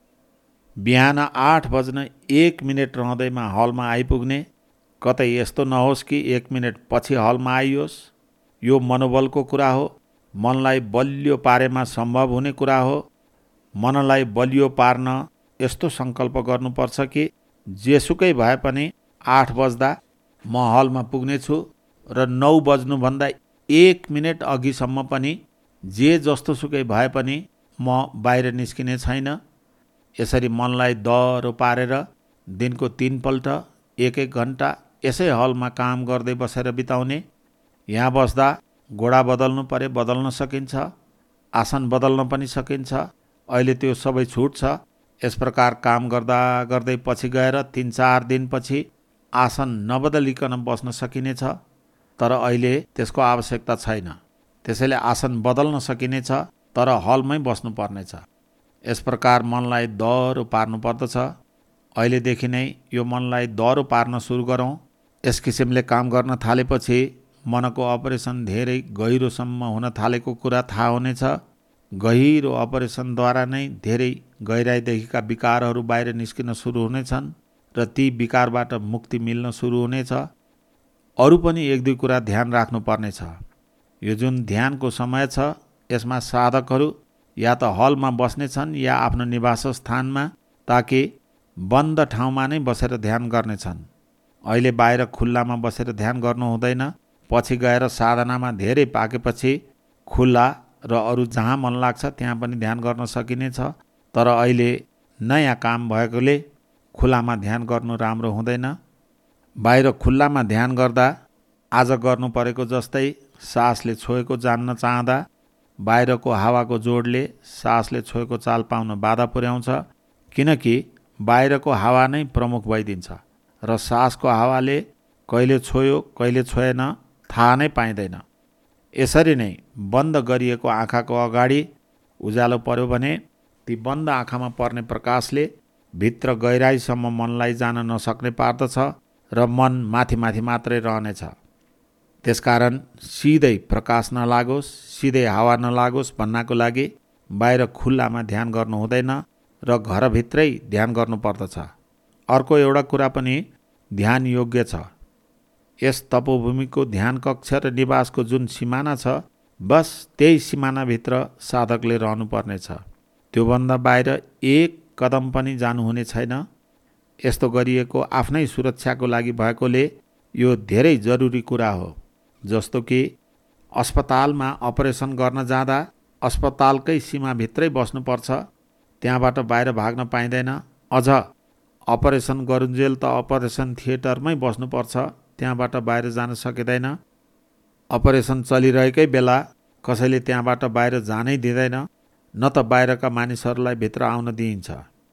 बिहान 8 बज्न 1 मिनेट रहँदैमा हलमा आइपुग्ने, कतै यस्तो नहोस् कि 1 मिनेट पछि हलमा आइयोस्। यो मनोबलको कुरा हो, मनलाई बलियो पारेमा सम्भव हुने कुरा हो। मनलाई बलियो पार्न यस्तो सङ्कल्प गर्नुपर्छ कि जेसुकै भए पनि 8 बज्दा म हलमा पुग्नेछु, र 9 बज्नुभन्दा 1 मिनेट अघिसम्म पनि जे जस्तोसुकै भए पनि म बाहिर निस्किने छैन। यसरी मनलाई दह्रो पारेर दिनको 3 पल्ट 1-1 घन्टा यसै हलमा काम गर्दै बसेर बिताउने। यहाँ बस्दा गोडा बदल्नु परे बदल्न सकिन्छ, आसन बदल्न पनि सकिन्छ। अहिले त्यो सबै छुट छ। यस प्रकार काम गर्दा गर्दै पछि गएर 3-4 दिनपछि आसन नबदलिकन बस्न सकिनेछ, तर अहिले त्यसको आवश्यकता छैन। त्यसैले आसन बदल्न सकिनेछ, तर हलमै बस्नु पर्नेछ। यस प्रकार मनलाई दह्रो पार्नु पर्दछ। अहिलेदेखि नै यो मनलाई दह्रो पार्न सुरु गरौँ। यस किसिमले काम गर्न थालेपछि मनको अपरेसन धेरै गहिरोसम्म हुन थालेको कुरा थाहा हुनेछ। गहिरो अपरेसनद्वारा नै धेरै गहिराइदेखिका विकारहरू बाहिर निस्किन सुरु हुनेछन् र ती विकारबाट मुक्ति मिल्न सुरु हुनेछ। अरू पनि 1-2 कुरा ध्यान राख्नुपर्नेछ। यो जुन ध्यानको समय छ, यसमा साधकहरू या त हलमा बस्नेछन् या आफ्नो निवास स्थानमा, ताकि बन्द ठाउँमा नै बसेर ध्यान गर्नेछन्। अहिले बाहिर खुल्लामा बसेर ध्यान गर्नु हुँदैन। पछि गएर साधनामा धेरै पाकेपछि खुल्ला र अरू जहाँ मन लाग्छ त्यहाँ पनि ध्यान गर्न सकिनेछ। तर अहिले नयाँ काम भएकोले खुल्लामा ध्यान गर्नु राम्रो हुँदैन। बाहिर खुल्लामा ध्यान गर्दा आज गर्नु परेको जस्तै सासले छोएको जान्न चाहँदा बाहिरको हावाको जोडले सासले छोएको चाल पाउन बाधा पुर्याउँछ, किनकि बाहिरको हावा नै प्रमुख भइदिन्छ र सासको हावाले कहिले छोयो कहिले छोएन थाहा नै पाइँदैन। यसरी नै बन्द गरिएको आँखाको अगाडि उज्यालो पर्यो भने ती बन्द आँखामा पर्ने प्रकाशले भित्र गहिराइसम्म मनलाई जान नसक्ने पार्दछ र मन माथि माथि मात्रै रहनेछ। त्यसकारण सिधै प्रकाश नलागोस्, सिधै हावा नलागोस् भन्नको लागि बाहिर खुल्लामा ध्यान गर्नु हुँदैन र घरभित्रै ध्यान गर्नुपर्दछ। अर्को एउटा कुरा पनि ध्यान योग्य छ। यस तपोभूमिको ध्यान कक्ष र निवासको जुन सिमाना छ, बस त्यही सिमानाभित्र साधकले रहनुपर्नेछ। त्योभन्दा बाहिर 1 कदम पनि जानुहुने छैन। यस्तो गरिएको आफ्नै सुरक्षाको लागि भएकोले यो धेरै जरुरी कुरा हो। जस्तो कि अस्पतालमा अपरेसन गर्न जाँदा अस्पतालकै सीमाभित्रै बस्नुपर्छ, त्यहाँबाट बाहिर भाग्न पाइँदैन। अझ अपरेसन गरुन्जेल त अपरेसन थिएटरमै बस्नुपर्छ, त्यहाँबाट बाहिर जान सकिँदैन। अपरेसन चलिरहेकै बेला कसैले त्यहाँबाट बाहिर जानै दिँदैन, न त बाहिरका मानिसहरूलाई भित्र आउन दिइन्छ।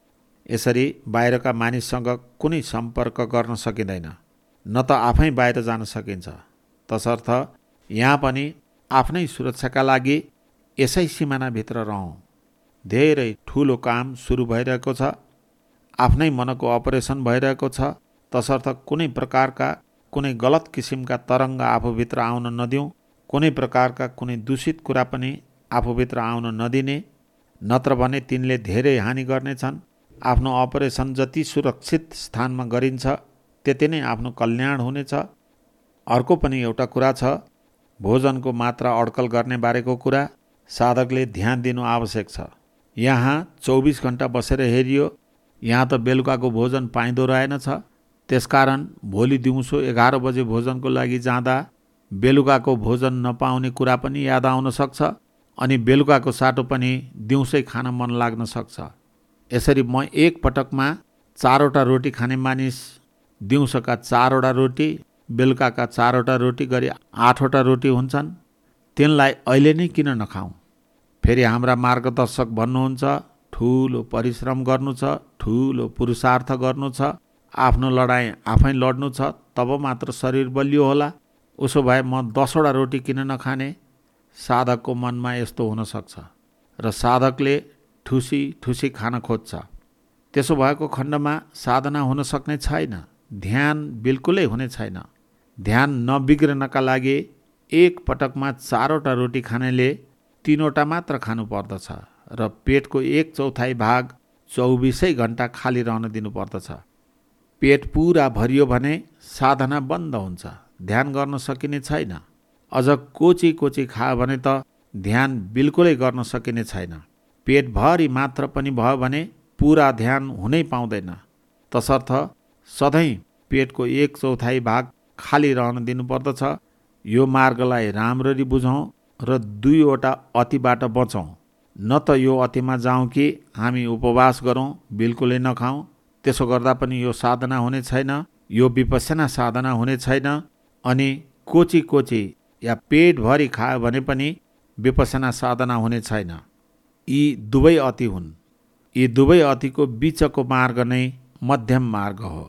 यसरी बाहिरका मानिससँग कुनै सम्पर्क गर्न सकिँदैन, न त आफै बाहिर जान सकिन्छ। तसर्थ यहाँ पनि आफ्नै सुरक्षाका लागि यसै सिमानाभित्र रहौँ। धेरै ठुलो काम सुरु भइरहेको छ, आफ्नै मनको अपरेसन भइरहेको छ। तसर्थ कुनै प्रकारका कुनै गलत किसिमका तरङ्ग आफूभित्र आउन नदिउँ, कुनै प्रकारका कुनै दूषित कुरा पनि आफूभित्र आउन नदिने, नत्र भने तिनले धेरै हानि गर्नेछन्। आफ्नो अपरेसन जति सुरक्षित स्थानमा गरिन्छ त्यति नै आफ्नो कल्याण हुनेछ। अर्को पनि एउटा कुरा छ, भोजनको मात्रा अड्कल गर्ने बारेको कुरा साधकले ध्यान दिनु आवश्यक छ। यहाँ 24 घण्टा बसेर हेरियो, यहाँ त बेलुकाको भोजन पाइँदो रहेनछ। त्यसकारण भोलि दिउँसो 11 बजे भोजनको लागि जाँदा बेलुकाको भोजन नपाउने कुरा पनि याद आउन सक्छ, अनि बेलुकाको साटो पनि दिउँसै खान मन लाग्न सक्छ। यसरी म एक पटकमा 4वटा रोटी खाने मानिस दिउँसोका 4वटा रोटी, बेलुकाका 4वटा रोटी गरी 8वटा रोटी हुन्छन्। तिनलाई अहिले नै किन नखाउँ? फेरि हाम्रा मार्गदर्शक भन्नुहुन्छ, ठुलो परिश्रम गर्नु छ, ठुलो पुरुषार्थ गर्नु छ, आफ्नो लडाइँ आफै लड्नु छ, तब मात्र शरीर बलियो होला। उसो भए म 10वटा रोटी किन नखाने? साधकको मनमा यस्तो हुन सक्छ र साधकले ठुसी ठुसी खान खोज्छ। त्यसो भएको खण्डमा साधना हुन सक्ने छैन, ध्यान बिल्कुलै हुने छैन। ध्यान नबिग्रनका लागि एक पटकमा 4वटा रोटी खानेले 3वटा मात्र खानु पर्दछ र पेटको 1/4 भाग 24 घण्टा खाली रहन दिनु पर्दछ। पेट पुरा भरियो भने साधना बन्द हुन्छ, ध्यान गर्न सकिने छैन। अझ कोची कोची खायो भने त ध्यान बिल्कुलै गर्न सकिने छैन। पेटभरि मात्र पनि भयो भने पुरा ध्यान हुनै पाउँदैन। तसर्थ सधैँ पेटको 1/4 भाग खाली रहन दिनुपर्दछ। यो मार्गलाई राम्ररी बुझौँ र दुईवटा अतिबाट बचौँ। न त यो अतिमा जाउँ कि हामी उपवास गरौँ, बिल्कुलै नखाउँ, त्यसो गर्दा पनि यो साधना हुने छैन, यो विपश्यना साधना हुने छैन। अनि कोची कोची या पेटभरि खायो भने पनि विपश्यना साधना हुने छैन। यी दुवै अति हुन्। यी दुवै अतिको बीचको मार्ग नै मध्यम मार्ग हो।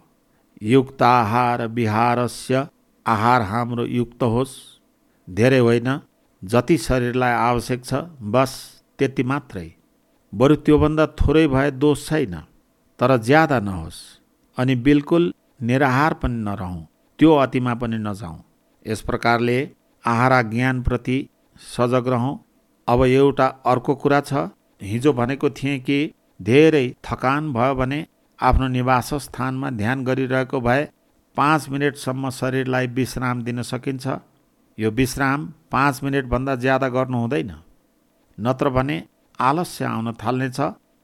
युक्ताहार विहारस्य, आहार हाम्रो युक्त होस्, धेरै होइन, जति शरीरलाई आवश्यक छ बस त्यति मात्रै। बरु त्योभन्दा थोरै भए दोष छैन, तर ज्यादा नहोस्। अनि बिल्कुल निराहार पनि नरहौँ, त्यो अतिमा पनि नजाउँ। यस प्रकारले आहारा ज्ञानप्रति सजग रहौँ। अब एउटा अर्को कुरा छ, हिजो भनेको थिएँ कि धेरै थकान भयो भने आफ्नो निवास स्थानमा ध्यान गरिरहेको भए 5 मिनटसम्म शरीरलाई विश्राम दिन सकिन्छ। यो विश्राम 5 मिनटभन्दा ज्यादा गर्नु हुँदैन, नत्र भने आलस्य आउन थाल्नेछ।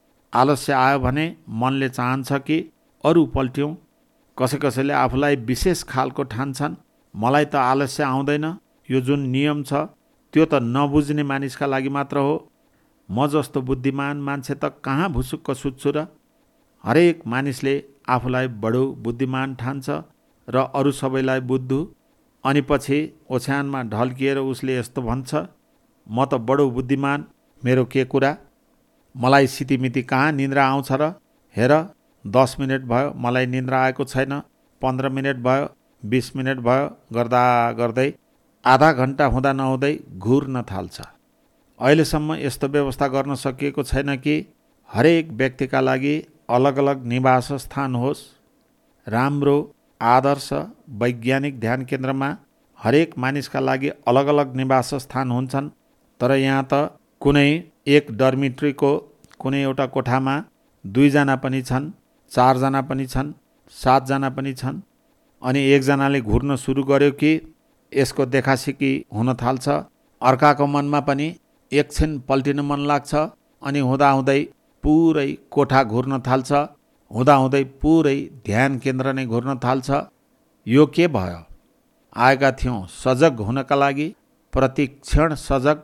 आलस्य आयो भने मनले चाहन्छ कि अरू पल्ट्यौँ। कसैले आफूलाई विशेष खालको ठान्छन्, मलाई त आलस्य आउँदैन, यो जुन नियम छ त्यो त नबुझ्ने मानिसका लागि मात्र हो। म जस्तो बुद्धिमान मान्छे त कहाँ भुसुक्क सुत्छु र। हरेक मानिसले आफूलाई बडो बुद्धिमान ठान्छ र अरू सबैलाई बुद्धु। अनि पछि ओछ्यानमा ढल्किएर उसले यस्तो भन्छ, म त बडो बुद्धिमान, मेरो के कुरा, मलाई सितिमिति कहाँ निन्द्रा आउँछ र। हेर, 10 मिनट भयो मलाई निन्द्रा आएको छैन, 15 मिनट भयो, 20 मिनट भयो, गर्दा गर्दै आधा घन्टा हुँदा नहुँदै घुर्न थाल्छ। अहिलेसम्म यस्तो व्यवस्था गर्न सकिएको छैन कि हरेक व्यक्तिका लागि अलग अलग निवास स्थान होस्। राम्रो आदर्श वैज्ञानिक ध्यान केन्द्रमा हरेक मानिसका लागि अलग अलग निवास स्थान हुन्छन्। तर यहाँ त कुनै एक डर्मिट्रीको कुनै एउटा कोठामा 2 जना पनि छन्, 4 जना पनि छन्, 7 जना पनि छन्। अनि एकजनाले घुर्न सुरु गर्यो कि यसको देखासिकी हुन थाल्छ। अर्काको मनमा पनि एकछिन पल्टिन मन लाग्छ। अनि हुँदाहुँदै पुरै कोठा घुर्न थाल्छ, हुँदाहुँदै पुरै ध्यान केन्द्र नै घुर्न थाल्छ। यो के भयो? आएका थियौँ सजग हुनका लागि, प्रतिक्षण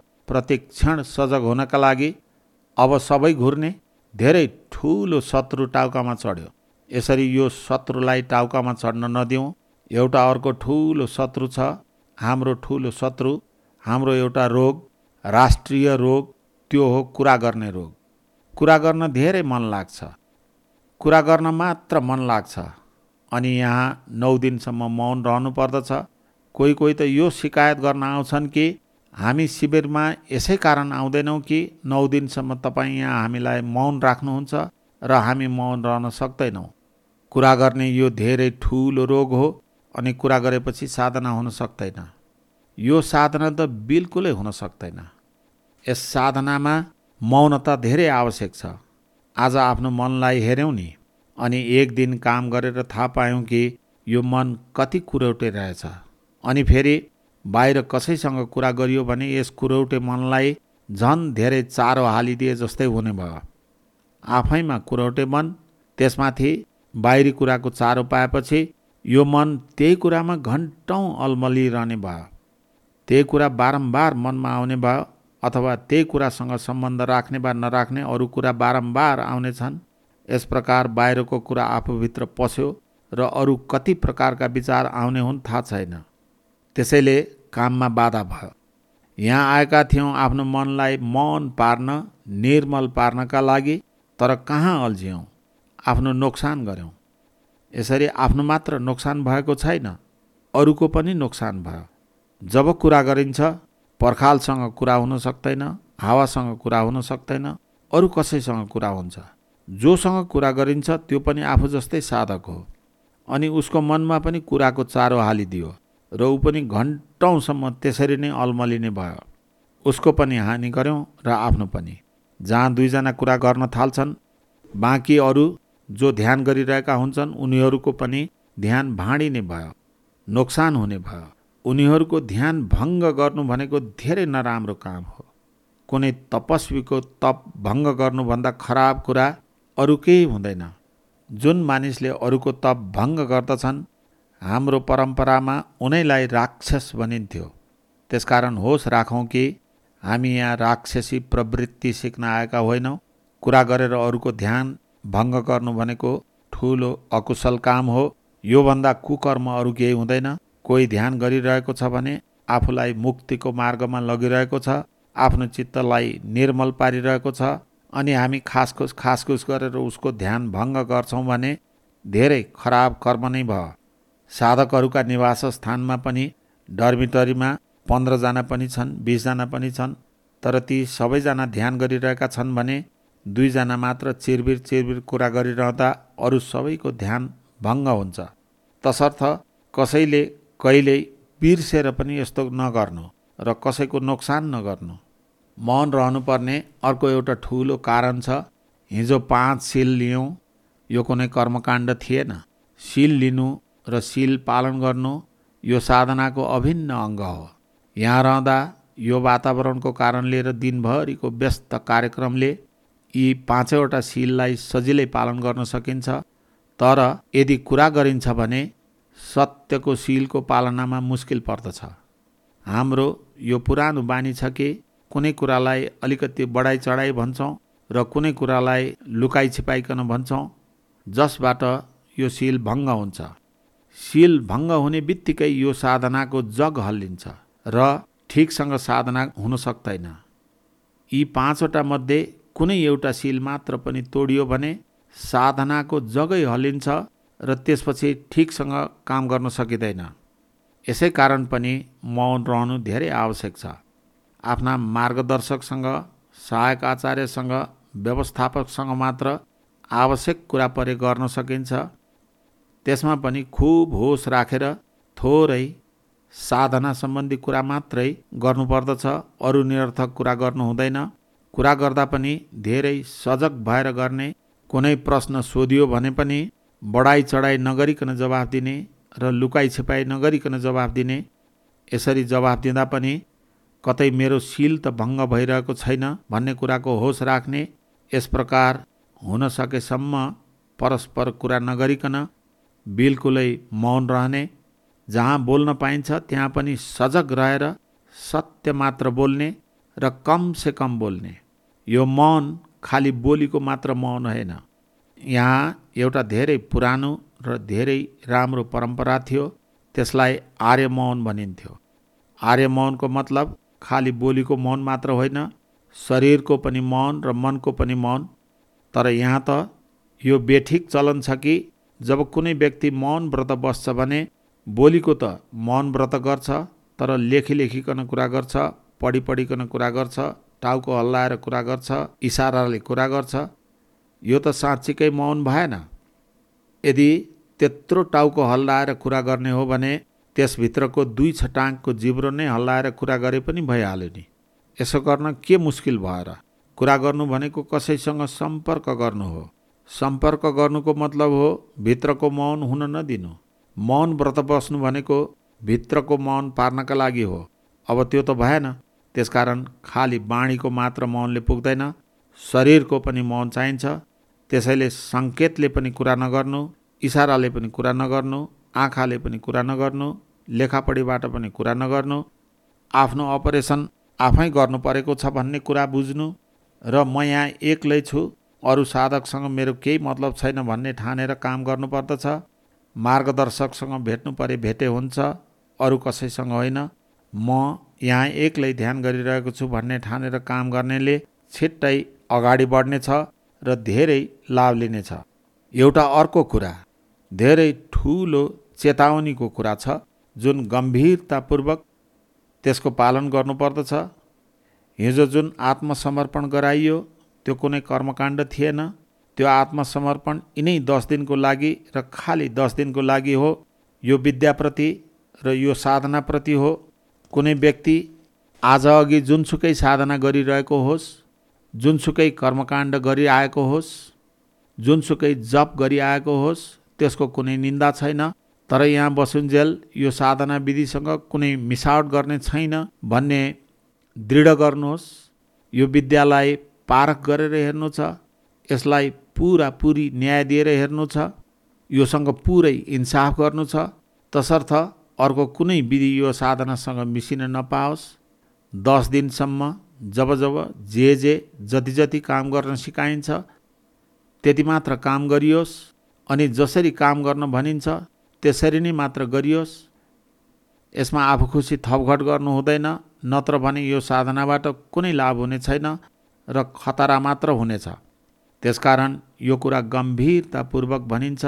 सजग हुनका लागि। अब सबै घुर्ने, धेरै ठुलो शत्रु टाउकामा चढ्यो। यसरी यो शत्रुलाई टाउकामा चढ्न नदिउँ। एउटा अर्को ठुलो शत्रु छ, हाम्रो ठुलो शत्रु, हाम्रो एउटा रोग, राष्ट्रिय रोग, त्यो हो कुरा गर्ने रोग। कुरा गर्न धेरै मन लाग्छ, कुरा गर्न मात्र मन लाग्छ। अनि यहाँ 9 दिनसम्म मौन रहनु पर्दछ। कोही त यो शिकायत गर्न आउँछन् कि हामी शिविरमा यसै कारण आउँदैनौँ कि 9 दिनसम्म तपाईँ यहाँ हामीलाई मौन राख्नुहुन्छ र हामी मौन रहन सक्दैनौँ। कुरा गर्ने यो धेरै ठुलो रोग हो। अनि कुरा गरेपछि साधना हुन सक्दैन। यो साधना त बिल्कुलै हुन सक्दैन। यस साधनामा मौनता धेरै आवश्यक छ। आज आफ्नो मनलाई हेऱ्यौँ नि, अनि एक दिन काम गरेर थाहा पायौँ कि यो मन कति कुरौटे रहेछ। अनि फेरि बाहिर कसैसँग कुरा गरियो भने यस कुरौटे मनलाई झन् धेरै चारो हालिदिए जस्तै हुने भयो। आफैमा कुरौटे मन, त्यसमाथि बाहिरी कुराको चारो पाएपछि यो मन त्यही कुरामा घन्टौँ अलमलिरहने भयो। त्यही कुरा बारम्बार मनमा आउने भयो, अथवा त्यही कुरासँग सम्बन्ध राख्ने वा नराख्ने अरू कुरा बारम्बार आउने छन्। यस प्रकार बाहिरको कुरा आफूभित्र पस्यो र अरू कति प्रकारका विचार आउने हुन् थाहा छैन। त्यसैले काममा बाधा भयो। यहाँ आएका थियौँ आफ्नो मनलाई मौन पार्न, निर्मल पार्नका लागि, तर कहाँ अल्झियौँ, आफ्नो नोक्सान गऱ्यौँ। यसरी आफ्नो मात्र नोक्सान भएको छैन, अरूको पनि नोक्सान भयो। जब कुरा गरिन्छ, पर्खालसँग कुरा हुन सक्दैन, हावासँग कुरा हुन सक्दैन, अरू कसैसँग कुरा हुन्छ। जोसँग कुरा गरिन्छ त्यो पनि आफू जस्तै साधक हो। अनि उसको मनमा पनि कुराको चारो हालिदियो र ऊ पनि घन्टौँसम्म त्यसरी नै अलमलिने भयो। उसको पनि हानि गऱ्यौँ र आफ्नो पनि। जहाँ 2 जना कुरा गर्न थाल्छन्, बाँकी अरू जो ध्यान गरिरहेका हुन्छन् उनीहरूको पनि ध्यान भाँडिने भयो, नोक्सान हुने भयो। उनीहरूको ध्यान भङ्ग गर्नु भनेको धेरै नराम्रो काम हो। कुनै तपस्वीको तप भङ्ग गर्नुभन्दा खराब कुरा अरू केही हुँदैन। जुन मानिसले अरूको तप भङ्ग गर्दछन्, हाम्रो परम्परामा उनैलाई राक्षस भनिन्थ्यो। त्यसकारण होस राखौँ कि हामी यहाँ राक्षसी प्रवृत्ति सिक्न आएका होइनौँ। कुरा गरेर अरूको ध्यान भङ्ग गर्नु भनेको ठुलो अकुशल काम हो। योभन्दा कुकर्म अरू केही हुँदैन। कोही ध्यान गरिरहेको छ भने आफूलाई मुक्तिको मार्गमा लगिरहेको छ, आफ्नो चित्तलाई निर्मल पारिरहेको छ, अनि हामी खासखुस गरेर उसको ध्यान भङ्ग गर्छौँ भने धेरै खराब कर्म नै भयो। साधकहरूका निवास स्थानमा पनि डर्मिटरीमा 15 जना पनि छन्, 20 जना पनि छन्, तर ती सबैजना ध्यान गरिरहेका छन् भने 2 जना मात्र चिरबिर कुरा गरिरहँदा अरू सबैको ध्यान भङ्ग हुन्छ। तसर्थ कसैले कहिल्यै बिर्सेर पनि यस्तो नगर्नु र कसैको नोक्सान नगर्नु। मौन रहनुपर्ने अर्को एउटा ठुलो कारण छ। हिजो 5 शील लियौँ, यो कुनै कर्मकाण्ड थिएन। शील लिनु र शील पालन गर्नु यो साधनाको अभिन्न अङ्ग हो। यहाँ रहँदा यो वातावरणको कारणले र दिनभरिको व्यस्त कार्यक्रमले यी 5वटा शीललाई सजिलै पालन गर्न सकिन्छ। तर यदि कुरा गरिन्छ भने सत्यको शीलको पालनामा मुस्किल पर्दछ। हाम्रो यो पुरानो बानी छ कि कुनै कुरालाई अलिकति बढाइ चढाइ भन्छौँ र कुनै कुरालाई लुकाइ छिपाइकन भन्छौँ, जसबाट यो शील भङ्ग हुन्छ। शील भङ्ग हुने बित्तिकै यो साधनाको जग हल्लिन्छ र ठिकसँग साधना हुन सक्दैन। यी 5वटा मध्ये कुनै एउटा शील मात्र पनि तोडियो भने साधनाको जगै हल्लिन्छ र त्यसपछि ठिकसँग काम गर्न सकिँदैन। यसै कारण पनि मौन रहनु धेरै आवश्यक छ। आफ्ना मार्गदर्शकसँग, सहायक आचार्यसँग, व्यवस्थापकसँग मात्र आवश्यक कुरा परे गर्न सकिन्छ। त्यसमा पनि खुब होस राखेर थोरै साधना सम्बन्धी कुरा मात्रै गर्नुपर्दछ, अरू निरर्थक कुरा गर्नु हुँदैन। कुरा गर्दा पनि धेरै सजग भएर गर्ने। कुनै प्रश्न सोधियो भने पनि बढाइ चढाइ नगरिकन जवाफ दिने र लुकाइ छिपाइ नगरिकन जवाफ दिने। यसरी जवाफ दिँदा पनि कतै मेरो शील त भङ्ग भइरहेको छैन भन्ने कुराको होस राख्ने। यस प्रकार हुन सकेसम्म परस्पर कुरा नगरिकन बिल्कुलै मौन रहने। जहाँ बोल्न पाइन्छ त्यहाँ पनि सजग रहेर सत्य मात्र बोल्ने र कम से कम बोल्ने। यो मौन खाली बोलीको मात्र मौन होइन। यहाँ एउटा धेरै पुरानो र धेरै राम्रो परम्परा थियो, त्यसलाई आर्य मौन भनिन्थ्यो। आर्य मौनको मतलब खाली बोलीको मौन मात्र होइन, शरीरको पनि मौन र मनको पनि मौन। तर यहाँ त यो बेठिक चलन छ कि जब कुनै व्यक्ति मौन व्रत बस्छ भने बोलीको त मौन व्रत गर्छ, तर लेखिकन कुरा गर्छ, पढिकन कुरा गर्छ, टाउको हल्लाएर कुरा गर्छ, इसाराले कुरा गर्छ। यो त साँच्चीकै मौन भएन। यदि त्यत्रो टाउको हल्लाएर कुरा गर्ने हो भने त्यसभित्रको 2 छटाङको जिब्रो नै हल्लाएर कुरा गरे पनि भइहाल्यो नि। यसो गर्न के मुस्किल भएर? कुरा गर्नु भनेको कसैसँग सम्पर्क गर्नु हो। सम्पर्क गर्नुको मतलब हो भित्रको मौन हुन नदिनु। मौन व्रत बस्नु भनेको भित्रको मौन पार्नका लागि हो। अब त्यो त भएन। त्यसकारण खाली बाणीको मात्र मौनले पुग्दैन, शरीरको पनि मौन चाहिन्छ। त्यसैले सङ्केतले पनि कुरा नगर्नु, इसाराले पनि कुरा नगर्नु, आँखाले पनि कुरा नगर्नु, लेखापढीबाट पनि कुरा नगर्नु, आफ्नो अपरेसन आफै गर्नु परेको छ भन्ने कुरा बुझ्नु र म यहाँ एक्लै छु, अरू साधकसँग मेरो केही मतलब छैन भन्ने ठानेर काम गर्नुपर्दछ। मार्गदर्शकसँग भेट्नु परे भेटे हुन्छ, अरू कसैसँग होइन। म यहाँ एक्लै ध्यान गरिरहेको छु भन्ने ठानेर काम गर्नेले छिट्टै अगाडि बढ्नेछ र धेरै लाभ लिनेछ। एउटा अर्को कुरा, धेरै ठुलो चेतावनीको कुरा छ, जुन गम्भीरतापूर्वक त्यसको पालन गर्नुपर्दछ। हिजो जुन आत्मसमर्पण गराइयो त्यो कुनै कर्मकाण्ड थिएन। त्यो आत्मसमर्पण यिनै 10 दिनको लागि र खाली 10 दिनको लागि हो। यो विद्याप्रति र यो साधनाप्रति हो। कुनै व्यक्ति आज अघि जुनसुकै साधना गरिरहेको होस्, जुनसुकै कर्मकाण्ड गरिआएको होस्, जुनसुकै जप गरिआएको होस्, त्यसको कुनै निन्दा छैन। तर यहाँ बसुन्जेल यो साधना विधिसँग कुनै मिसावट गर्ने छैन भन्ने दृढ गर्नुहोस्। यो विद्यालाई पारख गरेर हेर्नु छ, यसलाई पुरी न्याय दिएर हेर्नु छ, योसँग पुरै इन्साफ गर्नु छ। तसर्थ अर्को कुनै विधि यो साधनासँग मिसिन नपाओस्। 10 दिनसम्म जब जे जति जति काम गर्न सिकाइन्छ त्यति मात्र काम गरियोस्, अनि जसरी काम गर्न भनिन्छ त्यसरी नै मात्र गरियोस्। यसमा आफू खुसी थपघट गर्नु हुँदैन, नत्र भने यो साधनाबाट कुनै लाभ हुने छैन र खतरा मात्र हुनेछ। त्यसकारण यो कुरा गम्भीरतापूर्वक भनिन्छ,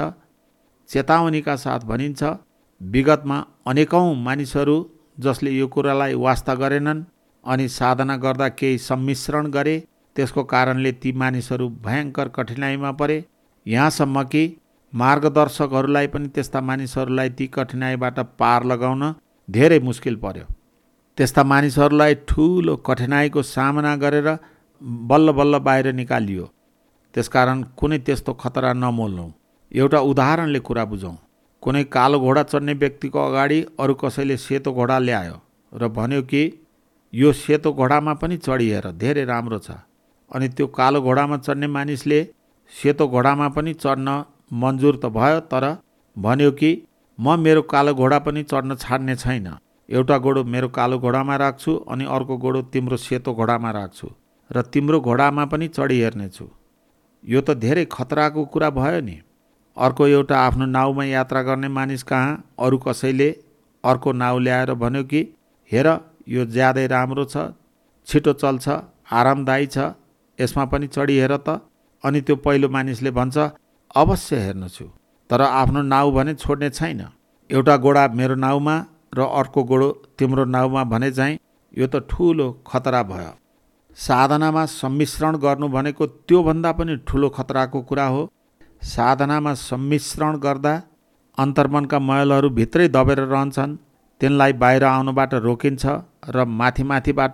चेतावनीका साथ भनिन्छ। विगतमा अनेकौं मानिसहरू जसले यो कुरालाई वास्ता गरेनन् अनि साधना गर्दा केही सम्मिश्रण गरे, त्यसको कारणले ती मानिसहरू भयङ्कर कठिनाइमा परे। यहाँसम्म कि मार्गदर्शकहरूलाई पनि त्यस्ता मानिसहरूलाई ती कठिनाइबाट पार लगाउन धेरै मुस्किल पर्यो। त्यस्ता मानिसहरूलाई ठुलो कठिनाइको सामना गरेर बल्ल बल्ल बाहिर निकालियो। त्यसकारण कुनै त्यस्तो खतरा नमोल्नु। एउटा उदाहरणले कुरा बुझौँ। कुनै कालो घोडा चढ्ने व्यक्तिको अगाडि अरू कसैले सेतो घोडा ल्यायो र भन्यो कि यो सेतो घोडामा पनि चढी हेर, धेरै राम्रो छ। अनि त्यो कालो घोडामा चढ्ने मानिसले सेतो घोडामा पनि चढ्न मन्जुर त भयो, तर भन्यो कि म मेरो कालो घोडा पनि चढ्न छाड्ने छैन। एउटा गोडो मेरो कालो घोडामा राख्छु अनि अर्को गोडो तिम्रो सेतो घोडामा राख्छु र तिम्रो घोडामा पनि चढी हेर्नेछु। यो त धेरै खतराको कुरा भयो नि। अर्को एउटा आफ्नो नाउमा यात्रा गर्ने मानिस कहाँ अरू कसैले अर्को नाउ ल्याएर भन्यो कि हेर यो ज्यादै राम्रो छ, छिटो चल्छ, आरामदायी छ, यसमा पनि चढी हेर त। अनि त्यो पहिलो मानिसले भन्छ अवश्य हेर्नेछु, तर आफ्नो नाउ भने छोड्ने छैन। एउटा घोडा मेरो नाउमा र अर्को घोडो तिम्रो नाउमा भने चाहिँ यो त ठुलो खतरा भयो। साधनामा सम्मिश्रण गर्नु भनेको त्योभन्दा पनि ठुलो खतराको कुरा हो। साधनामा सम्मिश्रण गर्दा अन्तर्मनका मैलहरू भित्रै दबेर रहन्छन्, तिनलाई बाहिर आउनबाट रोकिन्छ र माथि माथिबाट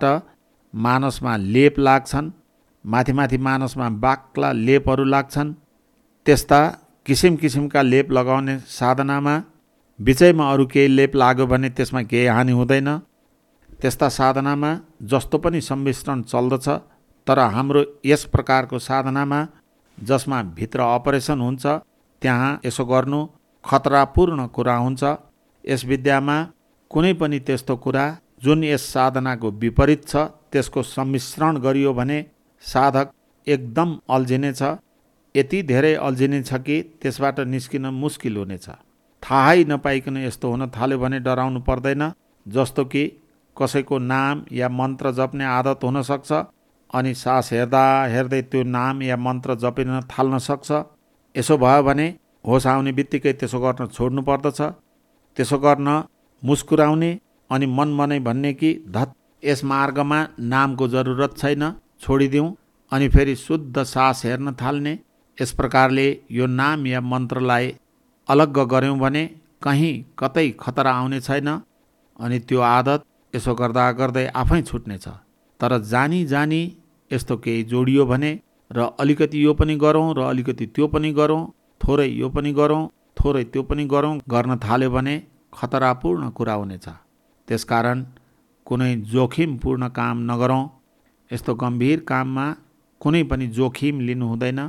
मानसमा लेप लाग्छन्। माथि माथि मानसमा बाक्ला लेपहरू लाग्छन्। त्यस्ता किसिम किसिमका लेप लगाउने साधनामा बिचैमा अरू केही लेप लाग्यो भने त्यसमा केही हानि हुँदैन। त्यस्ता साधनामा जस्तो पनि सम्मिश्रण चल्दछ, तर हाम्रो यस प्रकारको साधनामा जसमा भित्र अपरेसन हुन्छ त्यहाँ यसो गर्नु खतरापूर्ण कुरा हुन्छ। यस विद्यामा कुनै पनि त्यस्तो कुरा जुन यस साधनाको विपरीत छ त्यसको सम्मिश्रण गरियो भने साधक एकदम अल्झिनेछ। यति धेरै अल्झिनेछ कि त्यसबाट निस्किन मुस्किल हुनेछ। थाहै नपाइकन यस्तो हुन थाल्यो भने डराउनु पर्दैन। जस्तो कि कसैको नाम या मन्त्र जप्ने आदत हुन सक्छ अनि सास हेर्दा हेर्दै त्यो नाम या मन्त्र जपिन थाल्न सक्छ। यसो भयो भने होस आउने बित्तिकै त्यसो गर्न छोड्नु पर्दछ। त्यसो गर्न मुस्कुराउने अनि मनमनै भन्ने कि धत यस मार्गमा नामको जरुरत छैन, छोडिदिउँ, अनि फेरि शुद्ध सास हेर्न थाल्ने। यस प्रकारले यो नाम या मन्त्रलाई अलग्ग गऱ्यौँ भने कहीँ कतै खतरा आउने छैन अनि त्यो आदत यसो गर्दा गर्दै आफै छुट्नेछ। तर जानी जानी यस्तो केही जोडियो भने र अलिकति यो पनि गरौँ र अलिकति त्यो पनि गरौँ, थोरै यो पनि गरौँ, थोरै त्यो पनि गरौँ गर्न थाल्यो भने खतरापूर्ण कुरा हुनेछ। त्यसकारण कुनै जोखिमपूर्ण काम नगरौँ। यस्तो गम्भीर काममा कुनै पनि जोखिम लिनु हुँदैन।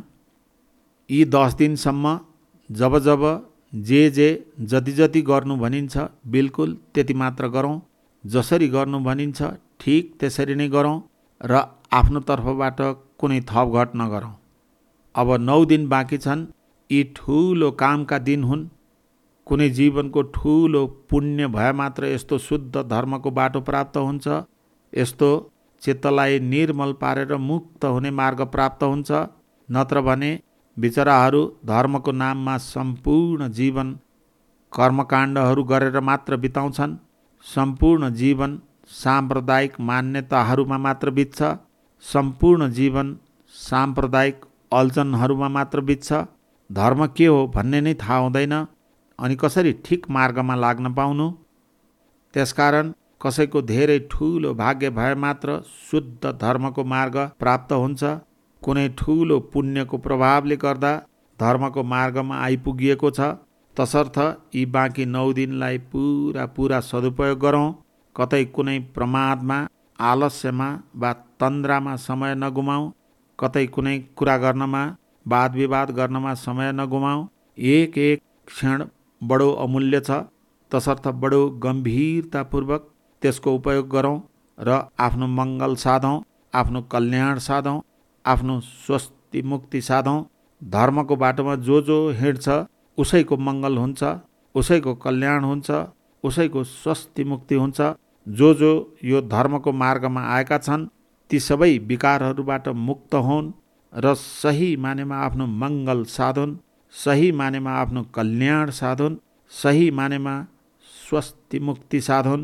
यी 10 दिनसम्म जब जे जति जति गर्नु भनिन्छ बिल्कुल त्यति मात्र गरौँ। जसरी गर्नु भनिन्छ ठिक त्यसरी नै गरौँ र आफ्नो तर्फबाट कुनै थपघट नगरौँ। अब 9 दिन बाँकी छन्। यी ठुलो कामका दिन हुन्। कुनै जीवनको ठुलो पुण्य भए मात्र यस्तो शुद्ध धर्मको बाटो प्राप्त हुन्छ। यस्तो चित्तलाई निर्मल पारेर मुक्त हुने मार्ग प्राप्त हुन्छ। नत्र भने बिचराहरू धर्मको नाममा सम्पूर्ण जीवन कर्मकाण्डहरू गरेर मात्र बिताउँछन्। सम्पूर्ण जीवन साम्प्रदायिक मान्यताहरूमा मात्र बित्छ। सम्पूर्ण जीवन साम्प्रदायिक अल्झनहरूमा मात्र बित्छ। धर्म के हो भन्ने नै थाहा हुँदैन अनि कसरी ठिक मार्गमा लाग्न पाउनु। त्यसकारण कसैको धेरै ठुलो भाग्य भए मात्र शुद्ध धर्मको मार्ग प्राप्त हुन्छ। कुनै ठुलो पुण्यको प्रभावले गर्दा धर्मको मार्गमा आइपुगिएको छ। तसर्थ यी बाँकी 9 दिनलाई पुरा सदुपयोग गरौँ। कतै कुनै प्रमादमा, आलस्यमा वा तन्द्रामा समय नगुमाऊ। कतै कुनै कुरा गर्नमा, वाद विवाद गर्नमा समय नगुमाऊ। एक एक क्षण बडो अमूल्य छ। तसर्थ बडो गम्भीरतापूर्वक त्यसको उपयोग गरौँ र आफ्नो मङ्गल साधौँ, आफ्नो कल्याण साधौँ, आफ्नो स्वस्ति मुक्ति साधौँ। धर्मको बाटोमा जो हिँड्छ उसैको मङ्गल हुन्छ, उसैको कल्याण हुन्छ, उसैको स्वस्ति मुक्ति हुन्छ। जो यो धर्मको मार्गमा आएका छन् ती सबै विकारहरूबाट मुक्त हुन् र सही मानेमा आफ्नो मङ्गल साधुन्, सही मानेमा आफ्नो कल्याण साधुन्, सही मानेमा स्वस्ति मुक्ति साधुन्।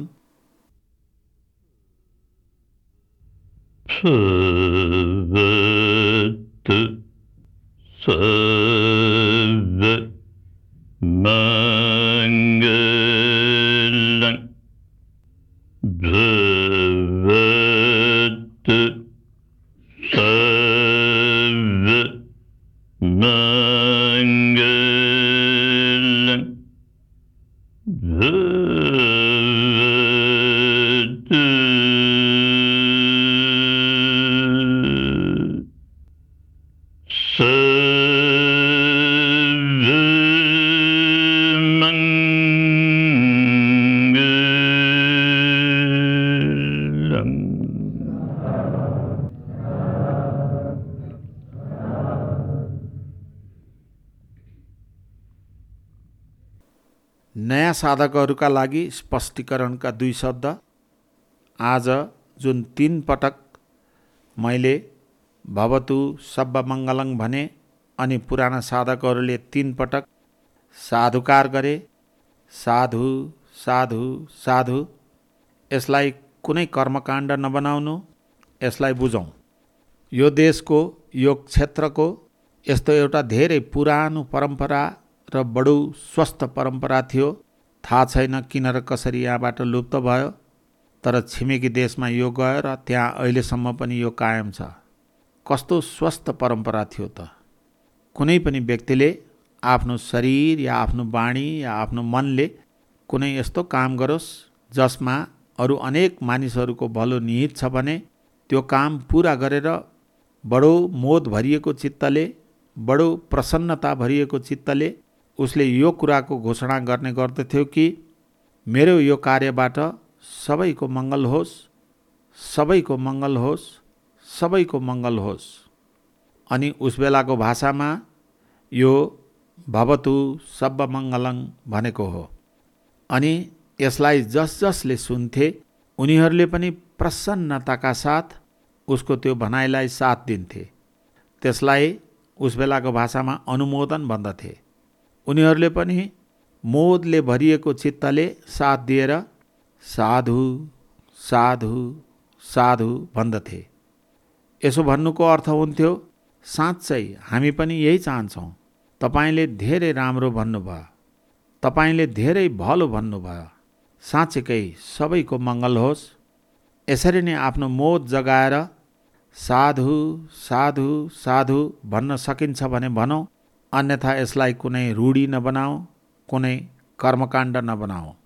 नयाँ साधकहरूका लागि स्पष्टीकरणका 2 शब्द। आज जुन 3 पटक मैले भवतु सब्ब मङ्गलङ भने अनि पुराना साधकहरूले 3 पटक साधुकार गरे, साधु साधु साधु। यसलाई कुनै कर्मकाण्ड नबनाउनु, यसलाई बुझौँ। यो देशको, यो क्षेत्रको यस्तो एउटा धेरै पुरानो परम्परा र बडो स्वस्थ परम्परा थियो। थाहा छैन किन र कसरी यहाँबाट लुप्त भयो, तर छिमेकी देशमा यो गयो र त्यहाँ अहिलेसम्म पनि यो कायम छ। कस्तो स्वस्थ परम्परा थियो त। कुनै पनि व्यक्तिले आफ्नो शरीर या आफ्नो वाणी या आफ्नो मनले कुनै यस्तो काम गरोस् जसमा अरू अनेक मानिसहरूको भलो निहित छ भने त्यो काम पुरा गरेर बडो मोद भरिएको चित्तले, बडो प्रसन्नता भरिएको चित्तले उसले यो कुराको घोषणा गर्ने गर्दथ्यो कि मेरो यो कार्यबाट सबैको मङ्गल होस्, सबैको मङ्गल होस्, सबैको मङ्गल होस्। अनि उस बेलाको भाषामा यो भवतु सब्ब मङ्गलङ भनेको हो। अनि यसलाई जसले सुन्थे उनीहरूले पनि प्रसन्नताका साथ उसको त्यो भनाइलाई साथ दिन्थे। त्यसलाई उस बेलाको भाषामा अनुमोदन भन्दथे। उनीहरूले पनि मोदले भरिएको चित्तले साथ दिएर साधु साधु साधु भन्दथे। यसो भन्नुको अर्थ हुन्थ्यो, साँच्चै हामी पनि यही चाहन्छौँ। तपाईँले धेरै राम्रो भन्नुभयो, तपाईँले धेरै भलो भन्नुभयो, साँच्चैकै सबैको मङ्गल होस्। यसरी नै आफ्नो मोद जगाएर साधु साधु साधु भन्न सकिन्छ भने भनौँ, अन्यथा यसलाई कुनै रूढी नबनाऊ, कुनै कर्मकाण्ड नबनाऊ।